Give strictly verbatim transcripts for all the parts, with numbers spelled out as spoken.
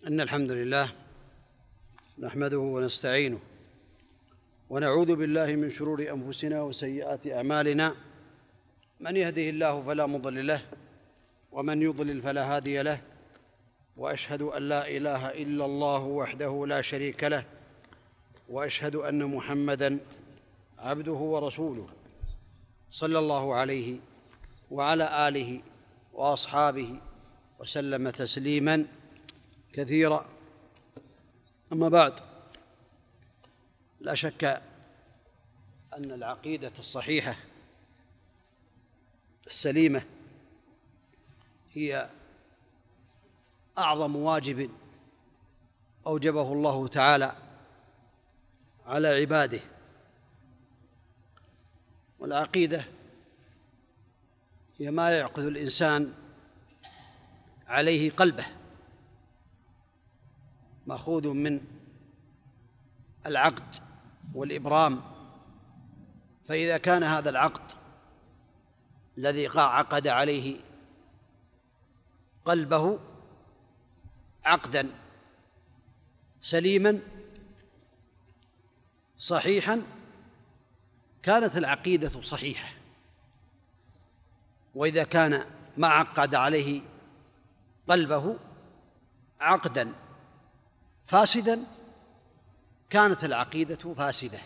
إن الحمد لله نحمده ونستعينه ونعوذ بالله من شرور أنفسنا وسيئات أعمالنا. من يهده الله فلا مضل له ومن يضلل فلا هادي له، وأشهد أن لا إله إلا الله وحده لا شريك له، وأشهد أن محمدًا عبده ورسوله صلى الله عليه وعلى آله وأصحابه وسلم تسليماً كثيرا. أما بعد، لا شك أن العقيدة الصحيحة السليمة هي أعظم واجب أوجبه الله تعالى على عباده. والعقيدة هي ما يعقد الإنسان عليه قلبه، مأخوذ من العقد والإبرام. فإذا كان هذا العقد الذي عقد عليه قلبه عقداً سليماً صحيحاً، كانت العقيدة صحيحة. وإذا كان ما عقد عليه قلبه عقداً فاسداً، كانت العقيدة فاسدة.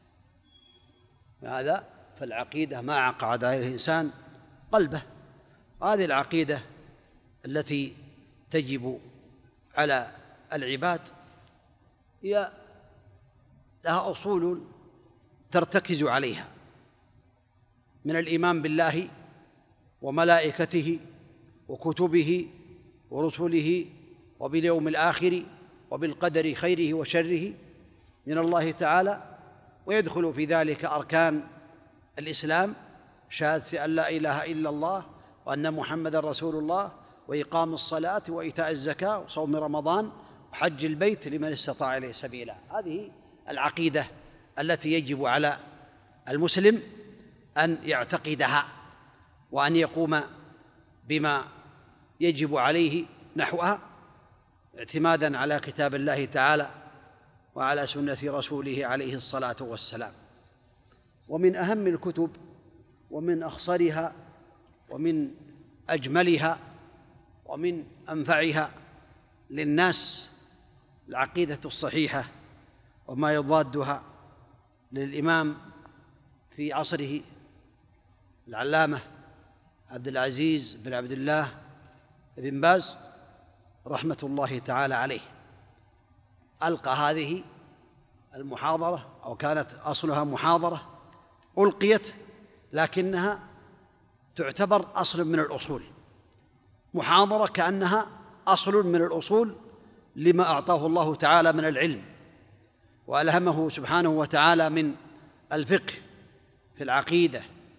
هذا فالعقيدة ما عقد عليه الإنسان قلبه. هذه العقيدة التي تجب على العباد هي لها أصول ترتكز عليها، من الإيمان بالله وملائكته وكتبه ورسله وباليوم الآخر وبالقدر خيره وشره من الله تعالى. ويدخل في ذلك أركان الإسلام: شهادة أن لا إله إلا الله وأن محمدًا رسول الله، وإقام الصلاة وإيتاء الزكاة وصوم رمضان وحج البيت لمن استطاع إليه سبيلا. هذه العقيدة التي يجب على المسلم أن يعتقدها وأن يقوم بما يجب عليه نحوها، اعتماداً على كتاب الله تعالى وعلى سنة رسوله عليه الصلاة والسلام. ومن أهم الكتب ومن أخصرها ومن أجملها ومن أنفعها للناس العقيدة الصحيحة وما يضادها، للإمام في عصره العلامة عبد العزيز بن عبد الله بن باز رحمة الله تعالى عليه. ألقى هذه المحاضرة، أو كانت أصلها محاضرة ألقيت، لكنها تعتبر أصل من الأصول، محاضرة كأنها أصل من الأصول لما أعطاه الله تعالى من العلم وألهمه سبحانه وتعالى من الفقه في العقيدة،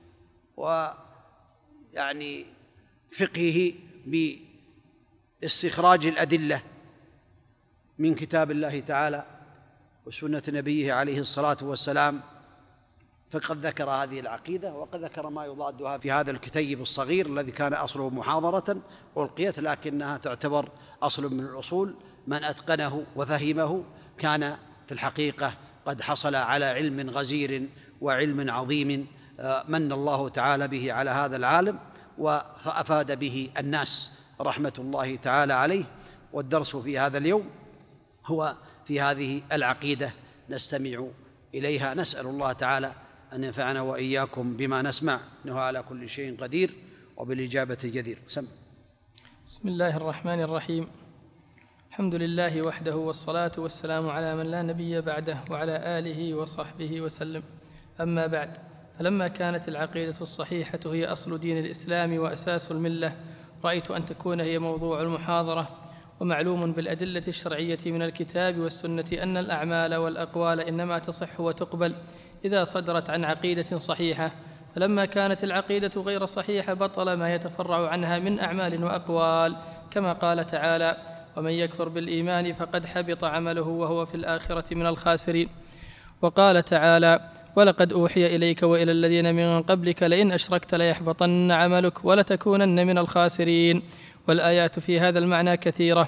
ويعني فقهه باستخراج الأدلة من كتاب الله تعالى وسنة نبيه عليه الصلاة والسلام. فقد ذكر هذه العقيدة وقد ذكر ما يضادها في هذا الكتيب الصغير الذي كان أصله محاضرة ألقيت، لكنها تعتبر أصل من الأصول. من أتقنه وفهمه كان في الحقيقة قد حصل على علم غزير وعلم عظيم من الله تعالى به على هذا العالم وأفاد به الناس رحمة الله تعالى عليه. والدرس في هذا اليوم هو في هذه العقيدة نستمع إليها. نسأل الله تعالى أن ينفعنا وإياكم بما نسمع، إنه على كل شيء قدير وبالإجابة جدير. سم. بسم الله الرحمن الرحيم. الحمد لله وحده، والصلاة والسلام على من لا نبي بعده وعلى آله وصحبه وسلم. أما بعد، فلما كانت العقيدة الصحيحة هي أصل دين الإسلام وأساس الملة، رأيت أن تكون هي موضوع المحاضرة. ومعلوم بالأدلة الشرعية من الكتاب والسنة أن الأعمال والأقوال إنما تصح وتقبل إذا صدرت عن عقيدة صحيحة. فلما كانت العقيدة غير صحيحة بطل ما يتفرع عنها من أعمال وأقوال، كما قال تعالى: ومن يكفر بالإيمان فقد حبط عمله وهو في الآخرة من الخاسرين. وقال تعالى: ولقد أوحي إليك وإلى الذين من قبلك لئن أشركت ليحبطن عملك ولتكونن من الخاسرين. والآيات في هذا المعنى كثيرة،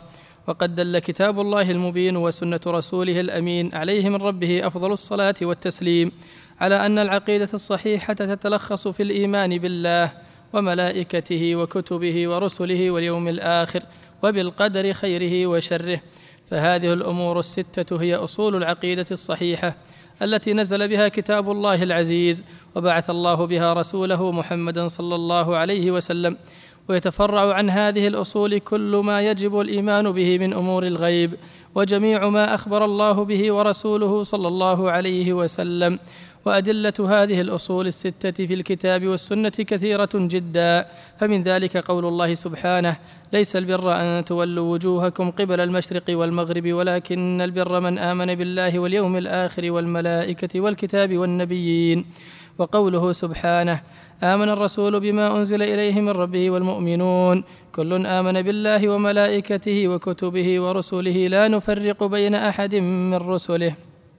وقد دل كتاب الله المبين وسنة رسوله الأمين عليه من ربه أفضل الصلاة والتسليم على أن العقيدة الصحيحة تتلخص في الإيمان بالله وملائكته وكتبه ورسله واليوم الآخر وبالقدر خيره وشره. فهذه الأمور الستة هي أصول العقيدة الصحيحة التي نزل بها كتاب الله العزيز وبعث الله بها رسوله محمدا صلى الله عليه وسلم. ويتفرع عن هذه الأصول كل ما يجب الإيمان به من أمور الغيب وجميع ما أخبر الله به ورسوله صلى الله عليه وسلم. وأدلة هذه الأصول الستة في الكتاب والسنة كثيرة جدا، فمن ذلك قول الله سبحانه: ليس البر أن تولوا وجوهكم قبل المشرق والمغرب ولكن البر من آمن بالله واليوم الآخر والملائكة والكتاب والنبيين. وقوله سبحانه: آمن الرسول بما أنزل إليه من ربه والمؤمنون كل آمن بالله وملائكته وكتبه ورسله لا نفرق بين أحد من رسله.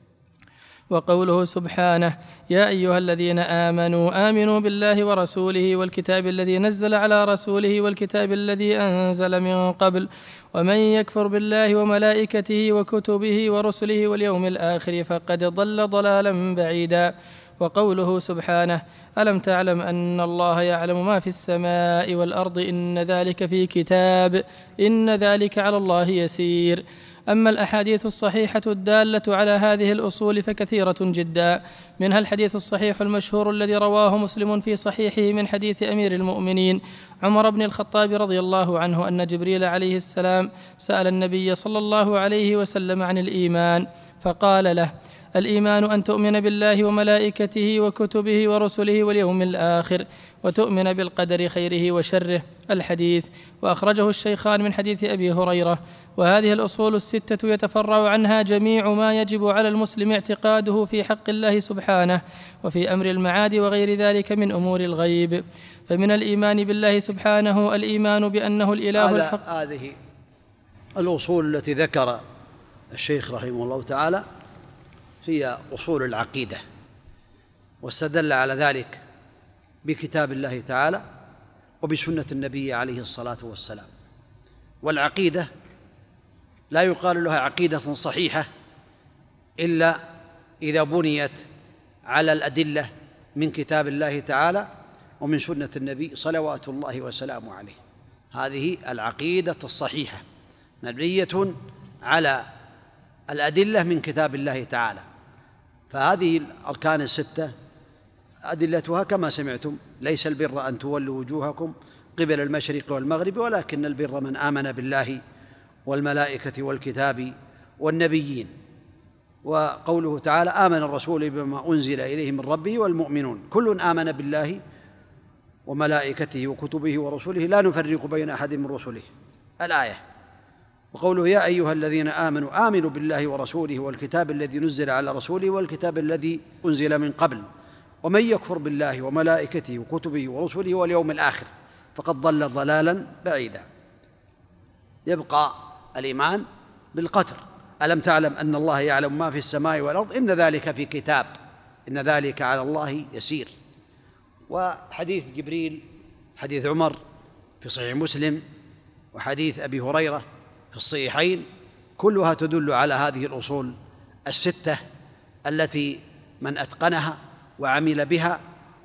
وقوله سبحانه: يا أيها الذين آمنوا آمنوا بالله ورسوله والكتاب الذي نزل على رسوله والكتاب الذي أنزل من قبل ومن يكفر بالله وملائكته وكتبه ورسله واليوم الآخر فقد ضل ضلالا بعيدا. وقوله سبحانه: ألم تعلم أن الله يعلم ما في السماء والأرض إن ذلك في كتاب إن ذلك على الله يسير. أما الأحاديث الصحيحة الدالة على هذه الأصول فكثيرة جدا، منها الحديث الصحيح المشهور الذي رواه مسلم في صحيحه من حديث أمير المؤمنين عمر بن الخطاب رضي الله عنه أن جبريل عليه السلام سأل النبي صلى الله عليه وسلم عن الإيمان فقال له: الإيمان أن تؤمن بالله وملائكته وكتبه ورسله واليوم الآخر وتؤمن بالقدر خيره وشره. الحديث. وأخرجه الشيخان من حديث أبي هريرة. وهذه الأصول الستة يتفرع عنها جميع ما يجب على المسلم اعتقاده في حق الله سبحانه وفي أمر المعاد وغير ذلك من أمور الغيب. فمن الإيمان بالله سبحانه الإيمان بأنه الإله الحق. هذه الأصول التي ذكر الشيخ رحمه الله تعالى هي أصول العقيدة، واستدل على ذلك بكتاب الله تعالى وبسنة النبي عليه الصلاة والسلام. والعقيدة لا يقال لها عقيدة صحيحة إلا إذا بنيت على الأدلة من كتاب الله تعالى ومن سنة النبي صلوات الله وسلامه عليه. هذه العقيدة الصحيحة مبنية على الأدلة من كتاب الله تعالى. فهذه الأركان الستة أدلتها كما سمعتم: ليس البر أن تولوا وجوهكم قبل المشرق والمغرب ولكن البر من آمن بالله والملائكة والكتاب والنبيين. وقوله تعالى: آمن الرسول بما أنزل إليه من ربه والمؤمنون كل آمن بالله وملائكته وكتبه ورسله لا نفرق بين أحد من رسله. الآية. وقوله: يا أيها الذين آمنوا آمنوا بالله ورسوله والكتاب الذي نزل على رسوله والكتاب الذي أنزل من قبل ومن يكفر بالله وملائكته وكتبه ورسله واليوم الآخر فقد ضل ضلالا بعيدا. يبقى الإيمان بالقدر. ألم تعلم أن الله يعلم ما في السماء والأرض إن ذلك في كتاب إن ذلك على الله يسير. وحديث جبريل، حديث عمر في صحيح مسلم، وحديث أبي هريرة في الصحيحين، كلها تدل على هذه الأصول الستة التي من أتقنها وعمل بها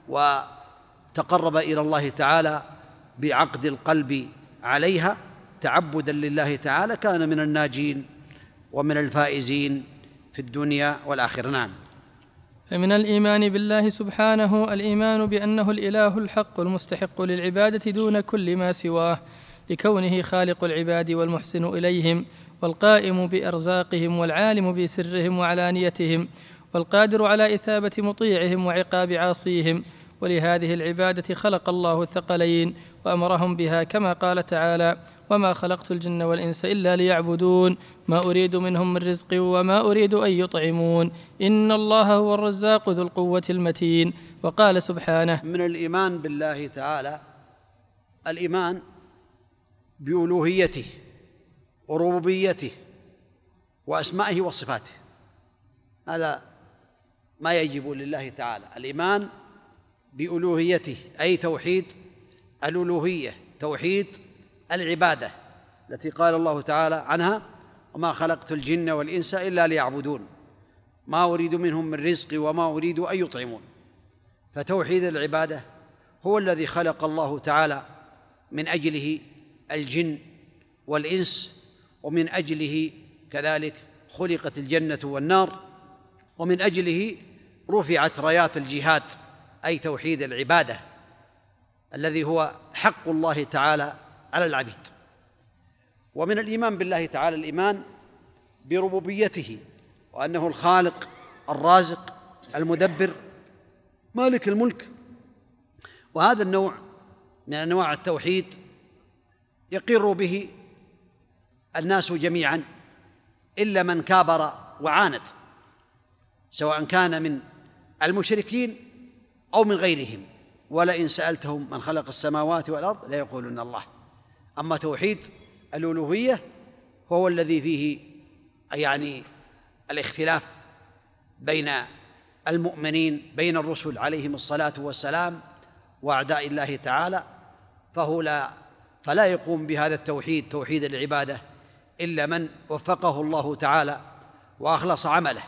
وتقرب إلى الله تعالى بعقد القلب عليها تعبدا لله تعالى كان من الناجين ومن الفائزين في الدنيا والآخرة. نعم. فمن الإيمان بالله سبحانه الإيمان بأنه الإله الحق المستحق للعبادة دون كل ما سواه، لكونه خالق العباد والمحسن إليهم والقائم بأرزاقهم والعالم بسرهم وعلانيتهم والقادر على إثابة مطيعهم وعقاب عاصيهم. ولهذه العبادة خلق الله الثقلين وأمرهم بها كما قال تعالى: وما خلقت الجن والإنس إلا ليعبدون ما أريد منهم من رزق وما أريد أن يطعمون إن الله هو الرزاق ذو القوة المتين. وقال سبحانه: من الإيمان بالله تعالى الإيمان بألوهيته وربوبيته وأسمائه وصفاته. هذا ما يجب لله تعالى، الإيمان بألوهيته أي توحيد الألوهية، توحيد العبادة، التي قال الله تعالى عنها: وما خلقت الجن والإنس إلا ليعبدون ما أريد منهم من رزق وما أريد أن يطعمون. فتوحيد العبادة هو الذي خلق الله تعالى من أجله الجن والإنس، ومن أجله كذلك خلقت الجنة والنار، ومن أجله رفعت رايات الجهاد، أي توحيد العبادة الذي هو حق الله تعالى على العبيد. ومن الإيمان بالله تعالى الإيمان بربوبيته، وأنه الخالق الرازق المدبر مالك الملك. وهذا النوع من أنواع التوحيد يقر به الناس جميعا إلا من كابر وعاند، سواء كان من المشركين أو من غيرهم. ولئن سألتهم من خلق السماوات والأرض ليقولن الله. أما توحيد الألوهية هو الذي فيه يعني الاختلاف بين المؤمنين، بين الرسل عليهم الصلاة والسلام وأعداء الله تعالى، فهو لا فلا يقوم بهذا التوحيد توحيد العبادة إلا من وفقه الله تعالى وأخلص عمله.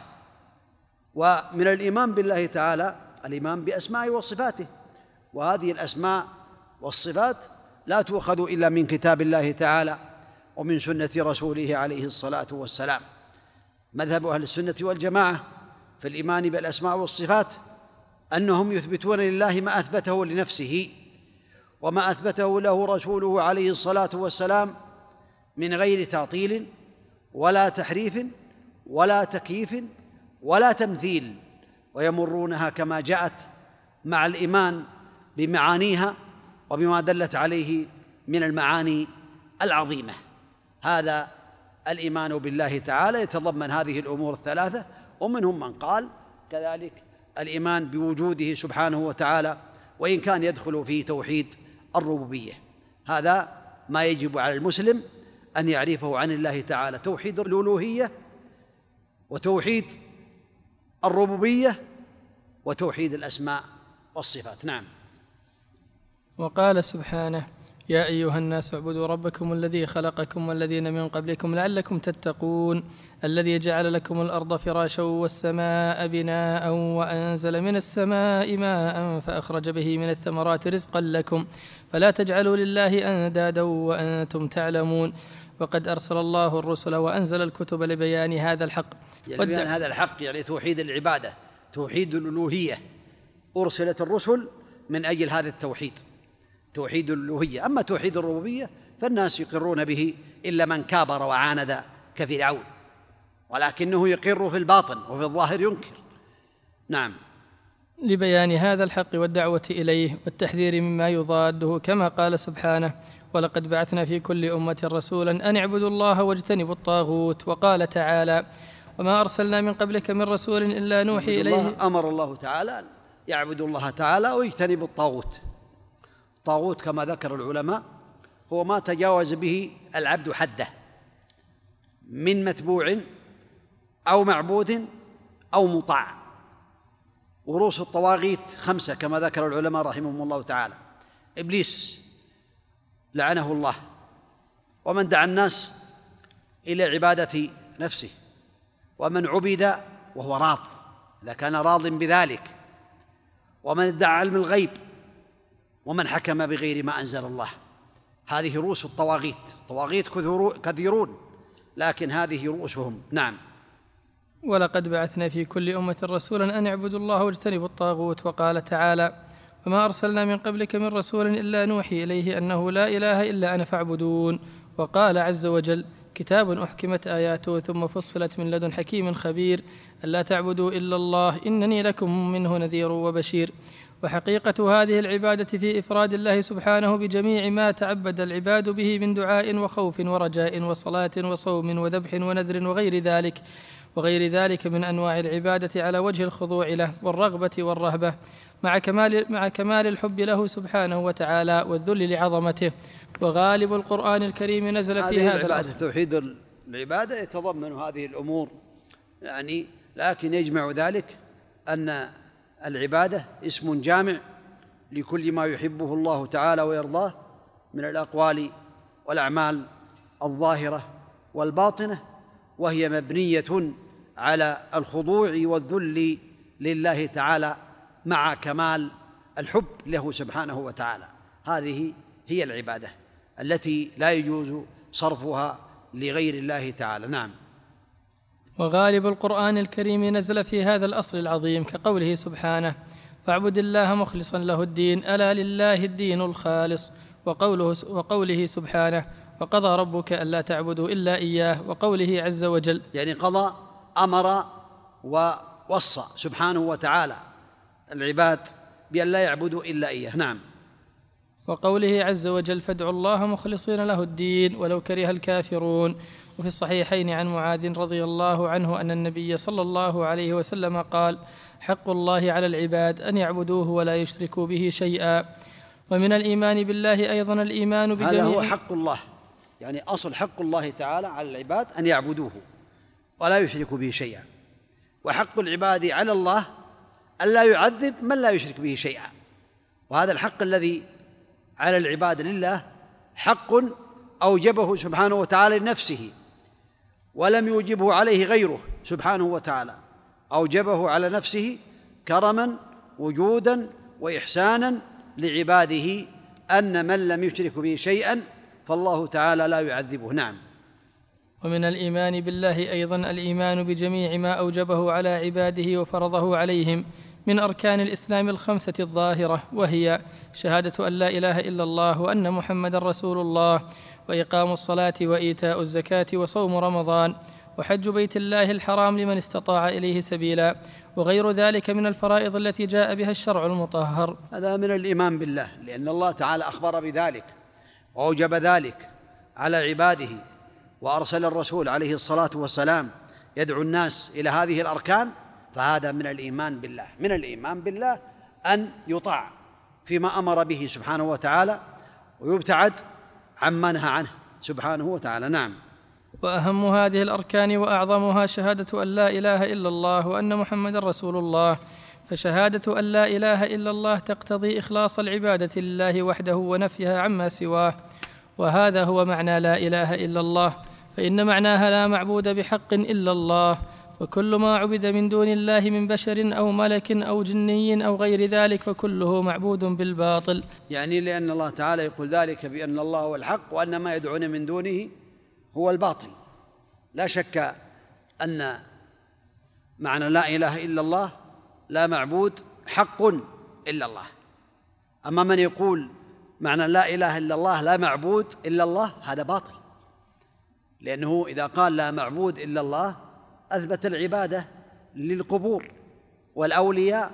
ومن الإيمان بالله تعالى الإيمان بأسمائه وصفاته، وهذه الأسماء والصفات لا تؤخذ إلا من كتاب الله تعالى ومن سنة رسوله عليه الصلاة والسلام. مذهب أهل السنة والجماعة في الإيمان بالأسماء والصفات أنهم يثبتون لله ما أثبته لنفسه وما أثبته له رسوله عليه الصلاة والسلام من غير تعطيل ولا تحريف ولا تكييف ولا تمثيل، ويمرونها كما جاءت مع الإيمان بمعانيها وبما دلت عليه من المعاني العظيمة. هذا الإيمان بالله تعالى يتضمن هذه الأمور الثلاثة. ومنهم من قال كذلك الإيمان بوجوده سبحانه وتعالى، وإن كان يدخل في توحيد الربوبية. هذا ما يجب على المسلم أن يعرفه عن الله تعالى: توحيد الألوهية، وتوحيد الربوبية، وتوحيد الأسماء والصفات. نعم. وقال سبحانه: يا أيها الناس اعبدوا ربكم الذي خلقكم والذين من قبلكم لعلكم تتقون الذي جعل لكم الأرض فراشا والسماء بناء وأنزل من السماء ماء فأخرج به من الثمرات رزقا لكم فلا تجعلوا لله أندادا وأنتم تعلمون. وقد أرسل الله الرسل وأنزل الكتب لبيان هذا الحق. يعني بيان هذا الحق يعني توحيد العبادة، توحيد الألوهية. أرسلت الرسل من أجل هذا التوحيد، توحيد الألوهية. أما توحيد الربوبية فالناس يقرون به إلا من كابر وعاند كفرعون، ولكنه يقر في الباطن وفي الظاهر ينكر. نعم. لبيان هذا الحق والدعوة إليه والتحذير مما يضاده، كما قال سبحانه: ولقد بعثنا في كل أمة رسولا أن اعبدوا الله واجتنبوا الطاغوت. وقال تعالى: وما أرسلنا من قبلك من رسول إلا نوحي إليه. أمر الله تعالى أن يعبدوا الله تعالى ويجتنبوا الطاغوت. الطاغوت كما ذكر العلماء هو ما تجاوز به العبد حده من متبوع أو معبود أو مطاع. ورؤوس الطواغيت خمسة كما ذكر العلماء رحمهم الله تعالى: إبليس لعنه الله، ومن دعا الناس إلى عبادة نفسه، ومن عبد وهو راض إذا كان راض بذلك، ومن ادعى علم الغيب، ومن حكم بغير ما أنزل الله. هذه رؤوس الطواغيت. الطواغيت كثيرون لكن هذه رؤوسهم. نعم. ولقد بعثنا في كل أمة رسولا أن اعبدوا الله واجتنبوا الطاغوت. وقال تعالى: وما أرسلنا من قبلك من رسول إلا نوحي إليه أنه لا إله إلا أنا فاعبدون. وقال عز وجل: كتاب أحكمت آياته ثم فصلت من لدن حكيم خبير ألا تعبدوا إلا الله إنني لكم منه نذير وبشير. وحقيقة هذه العبادة في إفراد الله سبحانه بجميع ما تعبد العباد به من دعاء وخوف ورجاء وصلاة وصوم وذبح ونذر وغير ذلك وغير ذلك من أنواع العبادة على وجه الخضوع له والرغبة والرهبة مع كمال, مع كمال الحب له سبحانه وتعالى والذل لعظمته. وغالب القرآن الكريم نزل في هذا الأصل. توحيد العبادة يتضمن هذه الأمور يعني، لكن يجمع ذلك أن العبادة اسم جامع لكل ما يحبه الله تعالى ويرضاه من الأقوال والأعمال الظاهرة والباطنة، وهي مبنية على الخضوع والذل لله تعالى مع كمال الحب له سبحانه وتعالى. هذه هي العبادة التي لا يجوز صرفها لغير الله تعالى. نعم. وغالب القرآن الكريم نزل في هذا الأصل العظيم، كقوله سبحانه: فاعبد الله مخلصا له الدين، ألا لله الدين الخالص، وقوله, وقوله سبحانه: وقضى ربك ألا تعبدوا إلا إياه، وقوله عز وجل، يعني قضى، أمر ووصى سبحانه وتعالى العباد بأن لا يعبدوا إلا إياه. نعم. وقوله عز وجل: فادعوا الله مخلصين له الدين ولو كره الكافرون. وفي الصحيحين عن معاذ رضي الله عنه أن النبي صلى الله عليه وسلم قال: حق الله على العباد أن يعبدوه ولا يشركوا به شيئا. ومن الإيمان بالله أيضا الإيمان بجميع، هذا هو حق الله، يعني أصل حق الله تعالى على العباد أن يعبدوه ولا يشركوا به شيئا، وحق العباد على الله أن لا يعذب من لا يشرك به شيئا. وهذا الحق الذي على العباد لله حق أوجبه سبحانه وتعالى لنفسه ولم يوجبه عليه غيره سبحانه وتعالى، أوجبه على نفسه كرما وجودا وإحسانا لعباده، أن من لم يشرك به شيئا فالله تعالى لا يعذبه. نعم. ومن الإيمان بالله أيضا الإيمان بجميع ما أوجبه على عباده وفرضه عليهم من أركان الإسلام الخمسة الظاهرة، وهي شهادة أن لا إله إلا الله وأن محمد رسول الله، وإقام الصلاة وإيتاء الزكاة وصوم رمضان وحج بيت الله الحرام لمن استطاع إليه سبيلا، وغير ذلك من الفرائض التي جاء بها الشرع المطهر. هذا من الإيمان بالله، لأن الله تعالى أخبر بذلك وأوجب ذلك على عباده، وأرسل الرسول عليه الصلاة والسلام يدعو الناس إلى هذه الأركان، فهذا من الإيمان بالله. من الإيمان بالله أن يطاع فيما أمر به سبحانه وتعالى ويبتعد عما نهى عنه سبحانه وتعالى. نعم. وأهم هذه الأركان وأعظمها شهادة أن لا إله إلا الله وأن محمد رسول الله. فشهادة أن لا إله إلا الله تقتضي إخلاص العبادة لله وحده ونفيها عما سواه، وهذا هو معنى لا إله إلا الله، فإن معناها لا معبود بحق إلا الله، وكل ما عبد من دون الله من بشر أو ملك أو جني أو غير ذلك فكله معبود بالباطل. يعني لأن الله تعالى يقول ذلك بأن الله هو الحق وأن ما يدعون من دونه هو الباطل. لا شك أن معنى لا إله إلا الله لا معبود حق إلا الله. أما من يقول معنى لا إله إلا الله لا معبود إلا الله، هذا باطل، لأنه إذا قال لا معبود إلا الله أثبت العبادة للقبور والأولياء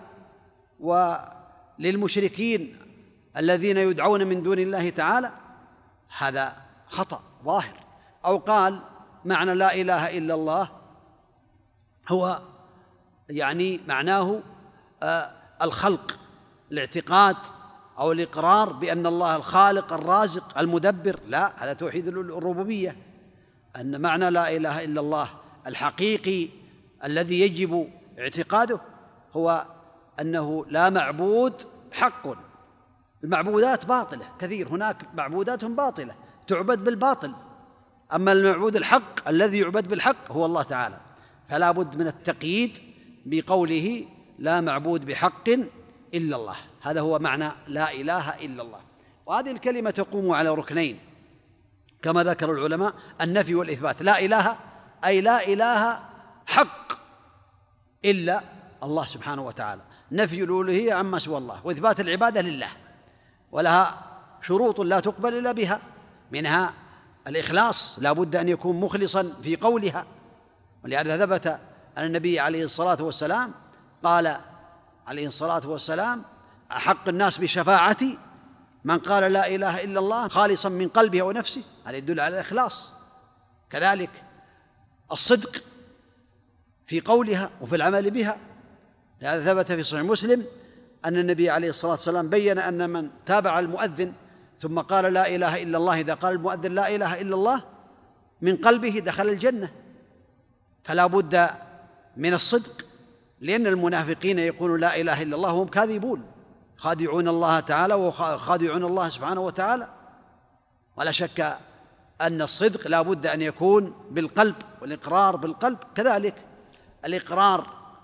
وللمشركين الذين يدعون من دون الله تعالى، هذا خطأ ظاهر. أو قال معنى لا إله إلا الله هو يعني معناه آه الخلق، الاعتقاد أو الإقرار بأن الله الخالق الرازق المدبر. لا، هذا توحيد الربوبية. أن معنى لا إله إلا الله الحقيقي الذي يجب اعتقاده هو أنه لا معبود حق. المعبودات باطلة كثير، هناك معبودات باطلة تعبد بالباطل، أما المعبود الحق الذي يعبد بالحق هو الله تعالى. فلا بد من التقييد بقوله لا معبود بحق إلا الله، هذا هو معنى لا إله إلا الله. وهذه الكلمة تقوم على ركنين كما ذكر العلماء: النفي والإثبات. لا إله أي لا إله حق إلا الله سبحانه وتعالى، نفي الألوهية عما سوى الله، وإثبات العبادة لله، ولها شروط لا تقبل إلا بها، منها الإخلاص، لا بد أن يكون مخلصا في قولها. ولهذا ثبت أن النبي عليه الصلاة والسلام قال عليه الصلاة والسلام: أحق الناس بشفاعتي من قال لا إله إلا الله خالصا من قلبه ونفسه. هذا يدل على الإخلاص. كذلك الصدق في قولها وفي العمل بها. لهذا ثبت في صحيح مسلم أن النبي عليه الصلاة والسلام بيّن أن من تابع المؤذن ثم قال لا إله إلا الله، إذا قال المؤذن لا إله إلا الله من قلبه دخل الجنة. فلا بد من الصدق، لأن المنافقين يقولون لا إله إلا الله وهم كاذبون، خادعون الله تعالى وخادعون الله سبحانه وتعالى. ولا شك أن الصدق لا بد أن يكون بالقلب، والإقرار بالقلب كذلك، الإقرار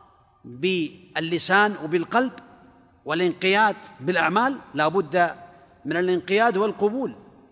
باللسان وبالقلب، والانقياد بالأعمال لا بد من الانقياد والقبول،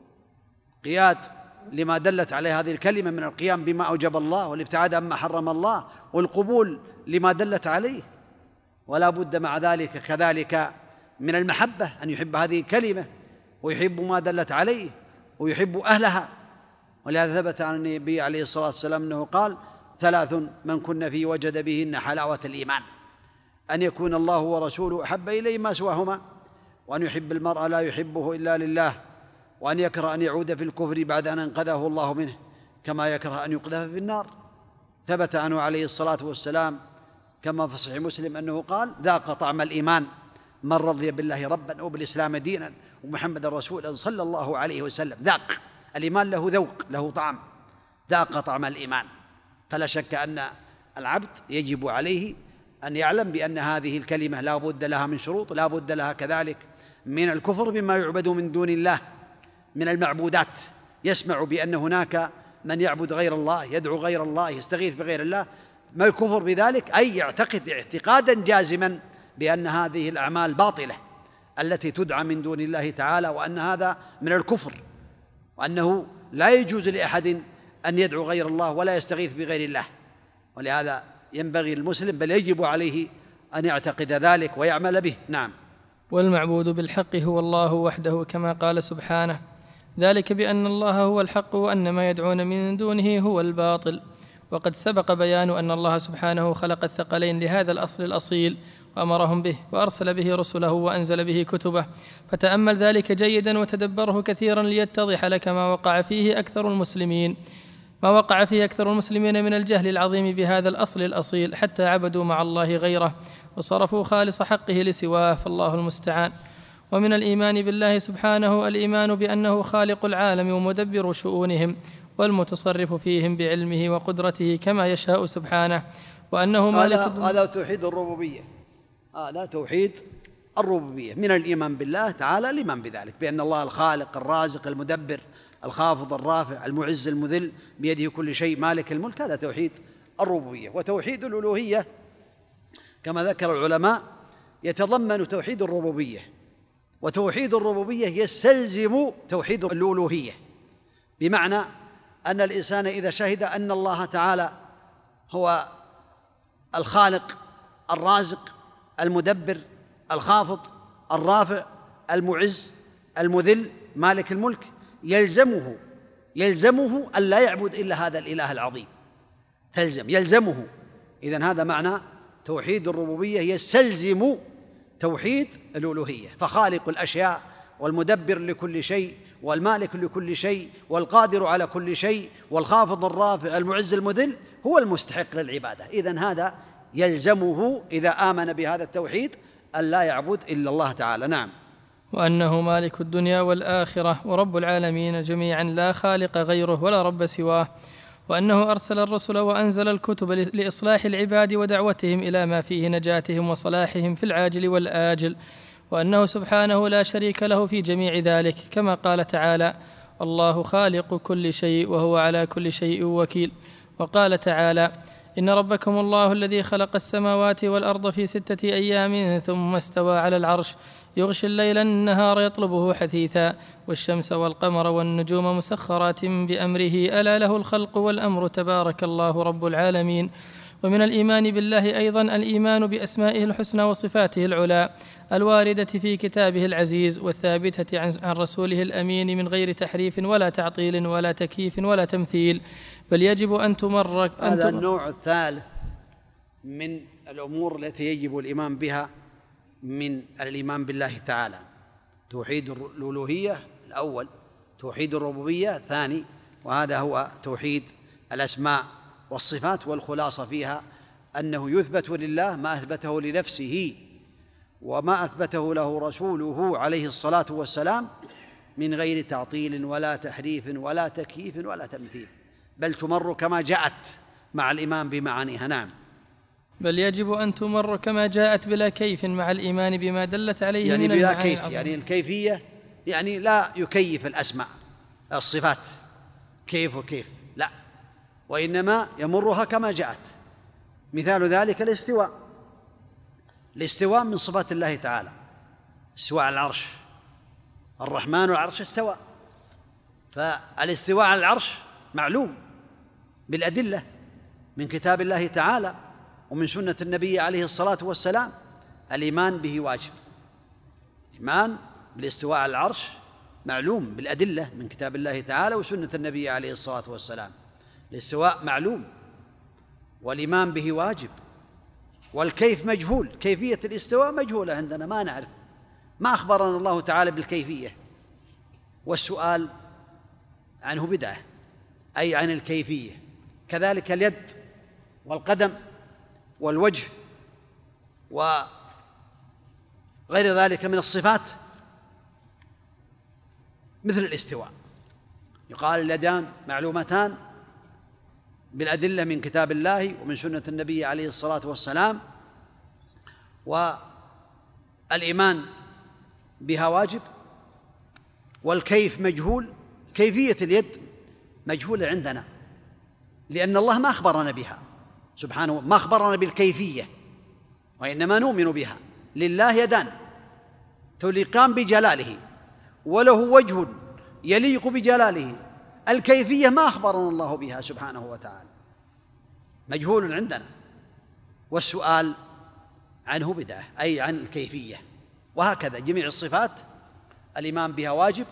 قياد لما دلت عليه هذه الكلمة من القيام بما أوجب الله والابتعاد عما حرم الله، والقبول لما دلت عليه. ولا بد مع ذلك كذلك من المحبة، أن يحب هذه الكلمة ويحب ما دلت عليه ويحب أهلها. ولهذا ثبت عن النبي عليه الصلاة والسلام أنه قال: ثلاث من كن فيه وجد بهن حلاوة الإيمان: أن يكون الله ورسوله أحب إليه ما سواهما، وأن يحب المرء لا يحبه إلا لله، وأن يكره أن يعود في الكفر بعد أن أنقذه الله منه، كما يكره أن يقذف في النار. ثبت عنه عليه الصلاة والسلام كما في صحيح مسلم أنه قال: ذاق طعم الإيمان من رضي بالله ربا وبالإسلام دينا ومحمد رسولا صلى الله عليه وسلم. ذاق الإيمان، له ذوق، له طعم، ذاق طعم الإيمان. فلا شك أن العبد يجب عليه أن يعلم بأن هذه الكلمة لا بد لها من شروط، لا بد لها كذلك من الكفر بما يعبد من دون الله من المعبودات. يسمع بأن هناك من يعبد غير الله، يدعو غير الله، يستغيث بغير الله، ما الكفر بذلك؟ أي يعتقد اعتقادا جازما بأن هذه الأعمال باطلة التي تدعى من دون الله تعالى، وأن هذا من الكفر، وأنه لا يجوز لأحد أن يدعو غير الله ولا يستغيث بغير الله. ولهذا ينبغي المسلم بل يجب عليه أن يعتقد ذلك ويعمل به. نعم. والمعبود بالحق هو الله وحده، كما قال سبحانه: ذلك بأن الله هو الحق وأن ما يدعون من دونه هو الباطل. وقد سبق بيان أن الله سبحانه خلق الثقلين لهذا الأصل الأصيل وأمرهم به، وأرسل به رسله وأنزل به كتبه. فتأمل ذلك جيدا وتدبره كثيرا ليتضح لك ما وقع فيه أكثر المسلمين ما وقع فيه أكثر المسلمين من الجهل العظيم بهذا الأصل الأصيل، حتى عبدوا مع الله غيره وصرفوا خالص حقه لسواه، فالله المستعان. ومن الإيمان بالله سبحانه الإيمان بأنه خالق العالم ومدبر شؤونهم والمتصرف فيهم بعلمه وقدرته كما يشاء سبحانه، وأنه مالك. هذا توحيد الربوبية، هذا توحيد الربوبية. من الإيمان بالله تعالى الإيمان بذلك، بأن الله الخالق الرازق المدبر الخافض الرافع المعز المذل بيده كل شيء مالك الملك، هذا توحيد الربوبية. وتوحيد الألوهية كما ذكر العلماء يتضمن توحيد الربوبية، وتوحيد الربوبية يستلزم توحيد الألوهية، بمعنى أن الإنسان إذا شهد أن الله تعالى هو الخالق الرازق المدبر الخافض الرافع المعز المذل مالك الملك، يلزمه يلزمه أن لا يعبد إلا هذا الإله العظيم، تلزم يلزمه. إذن هذا معنى توحيد الربوبية، يستلزم توحيد الألوهية. فخالق الأشياء والمدبر لكل شيء والمالك لكل شيء والقادر على كل شيء والخافض الرافع المعز المذل هو المستحق للعبادة. إذن هذا يلزمه إذا آمن بهذا التوحيد أن لا يعبد إلا الله تعالى. نعم. وأنه مالك الدنيا والآخرة ورب العالمين جميعا، لا خالق غيره ولا رب سواه. وأنه أرسل الرسل وأنزل الكتب لإصلاح العباد ودعوتهم إلى ما فيه نجاتهم وصلاحهم في العاجل والآجل. وأنه سبحانه لا شريك له في جميع ذلك، كما قال تعالى: الله خالق كل شيء وهو على كل شيء وكيل. وقال تعالى: إن ربكم الله الذي خلق السماوات والأرض في ستة أيام ثم استوى على العرش يغشي الليل النهار يطلبه حثيثا والشمس والقمر والنجوم مسخرات بأمره ألا له الخلق والأمر تبارك الله رب العالمين. ومن الإيمان بالله أيضا الإيمان بأسمائه الحسنى وصفاته العلى الواردة في كتابه العزيز والثابتة عن رسوله الأمين من غير تحريف ولا تعطيل ولا تكييف ولا تمثيل، بل يجب أن تمر. هذا النوع الثالث من الأمور التي يجب الإيمان بها من الإيمان بالله تعالى: توحيد الألوهية الأول، توحيد الربوبية الثاني، وهذا هو توحيد الأسماء والصفات. والخلاصة فيها أنه يثبت لله ما أثبته لنفسه وما أثبته له رسوله عليه الصلاة والسلام من غير تعطيل ولا تحريف ولا تكييف ولا تمثيل، بل تمر كما جاءت مع الإيمان بمعانيها. نعم. بل يجب أن تمر كما جاءت بلا كيف مع الإيمان بما دلت عليه يعني من بلا المعاني كيف، يعني الكيفية يعني لا يكيف الأسماء الصفات، كيف وكيف، لا، وإنما يمرها كما جاءت. مثال ذلك الاستواء. الاستواء من صفات الله تعالى، استواء على العرش، الرحمن على العرش استوى. فالاستواء على العرش معلوم بالأدلة من كتاب الله تعالى ومن سنة النبي عليه الصلاة والسلام. الإيمان به واجب. الإيمان بالاستواء على العرش معلوم بالأدلة من كتاب الله تعالى وسنة النبي عليه الصلاة والسلام. الاستواء معلوم والإيمان به واجب، والكيف مجهول. كيفية الاستواء مجهولة عندنا، ما نعرف، ما أخبرنا الله تعالى بالكيفية، والسؤال عنه بدعة، أي عن الكيفية. كذلك اليد والقدم والوجه وغير ذلك من الصفات مثل الاستواء. يقال اليدان معلومتان بالأدلة من كتاب الله ومن سنة النبي عليه الصلاة والسلام، والإيمان بها واجب، والكيف مجهول. كيفية اليد مجهولة عندنا لأن الله ما أخبرنا بها سبحانه، ما أخبرنا بالكيفية، وإنما نؤمن بها. لله يدان تليقان بجلاله، وله وجه يليق بجلاله. الكيفية ما أخبرنا الله بها سبحانه وتعالى، مجهول عندنا، والسؤال عنه بدعة، أي عن الكيفية. وهكذا جميع الصفات الإيمان بها واجب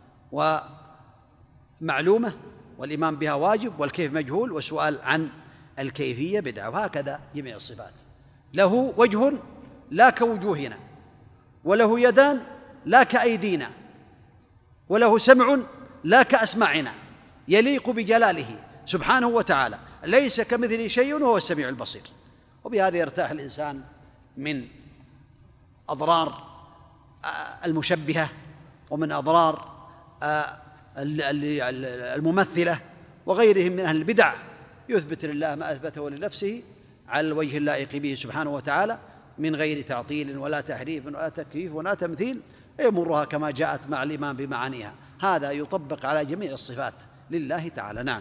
ومعلومة، والإيمان بها واجب، والكيف مجهول، والسؤال عن الكيفية بدعة. وهكذا جميع الصفات. له وجه لا كوجوهنا، وله يدان لا كأيدينا، وله سمع لا كأسماعنا، يليق بجلاله سبحانه وتعالى، ليس كمثله شيء وهو السميع البصير. وبهذا يرتاح الإنسان من أضرار المشبهة ومن أضرار الممثلة وغيرهم من أهل البدع. يثبت لله ما أثبته لنفسه على الوجه اللائق به سبحانه وتعالى من غير تعطيل ولا تحريف ولا تكييف ولا تمثيل، يمرها كما جاءت مع الإيمان بمعانيها. هذا يطبق على جميع الصفات لله تعالى. نعم.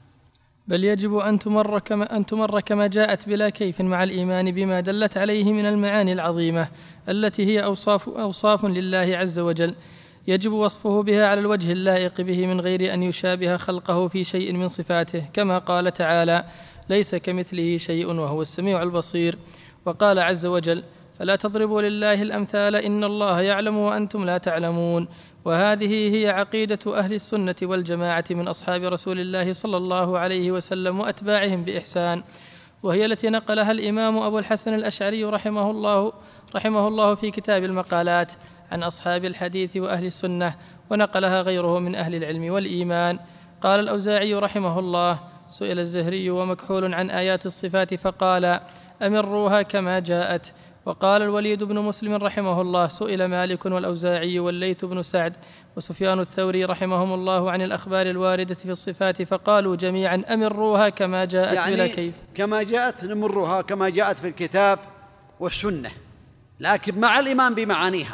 بل يجب أن تمر كما, أن تمر كما جاءت بلا كيف مع الإيمان بما دلت عليه من المعاني العظيمة التي هي أوصاف, أوصاف لله عز وجل، يجب وصفه بها على الوجه اللائق به من غير أن يشابه خلقه في شيء من صفاته، كما قال تعالى: ليس كمثله شيء وهو السميع البصير. وقال عز وجل: فلا تضربوا لله الأمثال إن الله يعلم وأنتم لا تعلمون. وهذه هي عقيدة أهل السنة والجماعة من أصحاب رسول الله صلى الله عليه وسلم وأتباعهم بإحسان، وهي التي نقلها الإمام أبو الحسن الأشعري رحمه الله, رحمه الله في كتاب المقالات عن أصحاب الحديث وأهل السنة، ونقلها غيره من أهل العلم والإيمان. قال الأوزاعي رحمه الله: سئل الزهري ومكحول عن آيات الصفات فقال: أمروها كما جاءت. وقال الوليد بن مسلم رحمه الله: سئل مالك والأوزاعي والليث بن سعد وسفيان الثوري رحمهم الله عن الأخبار الواردة في الصفات فقالوا جميعا: أمروها كما جاءت يعني بلا كيف. كما جاءت نمرها كما جاءت في الكتاب والسنة، لكن مع الإيمان بمعانيها،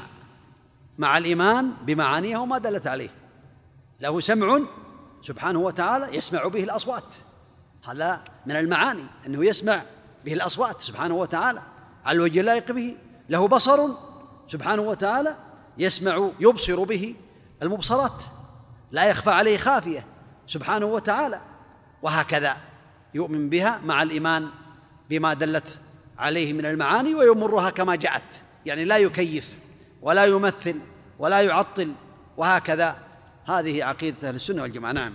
مع الإيمان بمعانيها وما دلت عليه. له سمع سبحانه وتعالى يسمع به الأصوات، هذا من المعاني أنه يسمع به الأصوات سبحانه وتعالى على الوجه اللائق به. له بصر سبحانه وتعالى يسمع يبصر به المبصرات، لا يخفى عليه خافية سبحانه وتعالى. وهكذا يؤمن بها مع الإيمان بما دلت عليه من المعاني ويمرها كما جاءت، يعني لا يكيف ولا يمثل ولا يعطل. وهكذا هذه عقيدة أهل السنة والجماعة. نعم.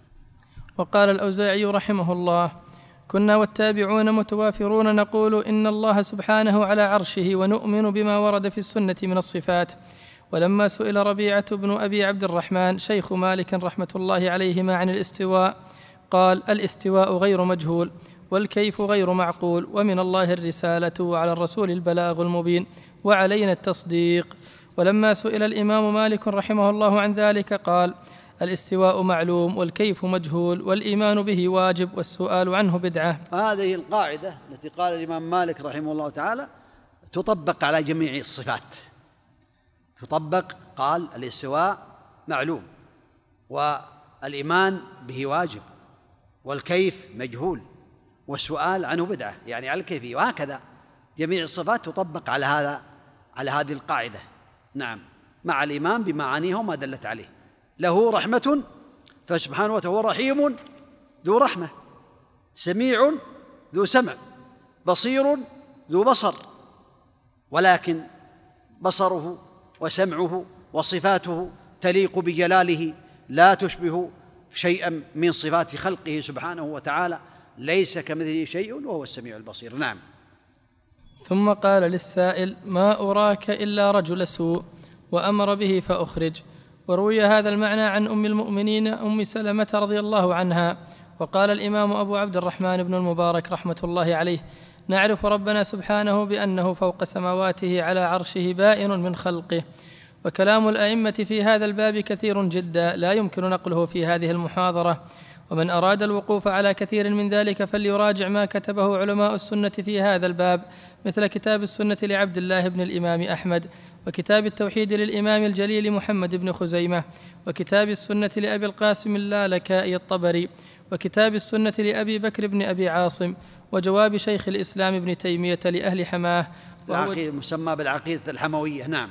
وقال الأوزاعي رحمه الله: كنا والتابعون متوافرون نقول إن الله سبحانه على عرشه ونؤمن بما ورد في السنة من الصفات. ولما سئل ربيعة بن أبي عبد الرحمن شيخ مالك رحمة الله عليهما عن الاستواء قال: الاستواء غير مجهول، والكيف غير معقول، ومن الله الرسالة وعلى الرسول البلاغ المبين، وعلينا التصديق. ولما سئل الإمام مالك رحمه الله عن ذلك قال: الاستواء معلوم، والكيف مجهول، والإيمان به واجب، والسؤال عنه بدعة. هذه القاعدة التي قال الإمام مالك رحمه الله تعالى تطبق على جميع الصفات، تطبق. قال: الاستواء معلوم، والإيمان به واجب، والكيف مجهول، والسؤال عنه بدعة، يعني على الكيفية. وهكذا جميع الصفات تطبق على هذا على هذه القاعدة. نعم، مع الإيمان بمعانيه وما دلت عليه. له رحمة فسبحانه وتعالى هو رحيم ذو رحمة، سميع ذو سمع، بصير ذو بصر، ولكن بصره وسمعه وصفاته تليق بجلاله، لا تشبه شيئا من صفات خلقه سبحانه وتعالى، ليس كمثله شيء وهو السميع البصير. نعم. ثم قال للسائل: ما أراك إلا رجل سوء، وأمر به فأخرج. وروي هذا المعنى عن أم المؤمنين أم سلمة رضي الله عنها. وقال الإمام أبو عبد الرحمن بن المبارك رحمة الله عليه: نعرف ربنا سبحانه بأنه فوق سماواته على عرشه بائن من خلقه. وكلام الأئمة في هذا الباب كثير جدا لا يمكن نقله في هذه المحاضرة، ومن أراد الوقوف على كثير من ذلك فليراجع ما كتبه علماء السنة في هذا الباب، مثل كتاب السنة لعبد الله بن الإمام أحمد، وكتاب التوحيد للإمام الجليل محمد بن خزيمة، وكتاب السنة لأبي القاسم اللالكائي الطبري، وكتاب السنة لأبي بكر بن أبي عاصم، وجواب شيخ الإسلام ابن تيمية لأهل حماه، العقيدة مسمى بالعقيدة الحموية. نعم.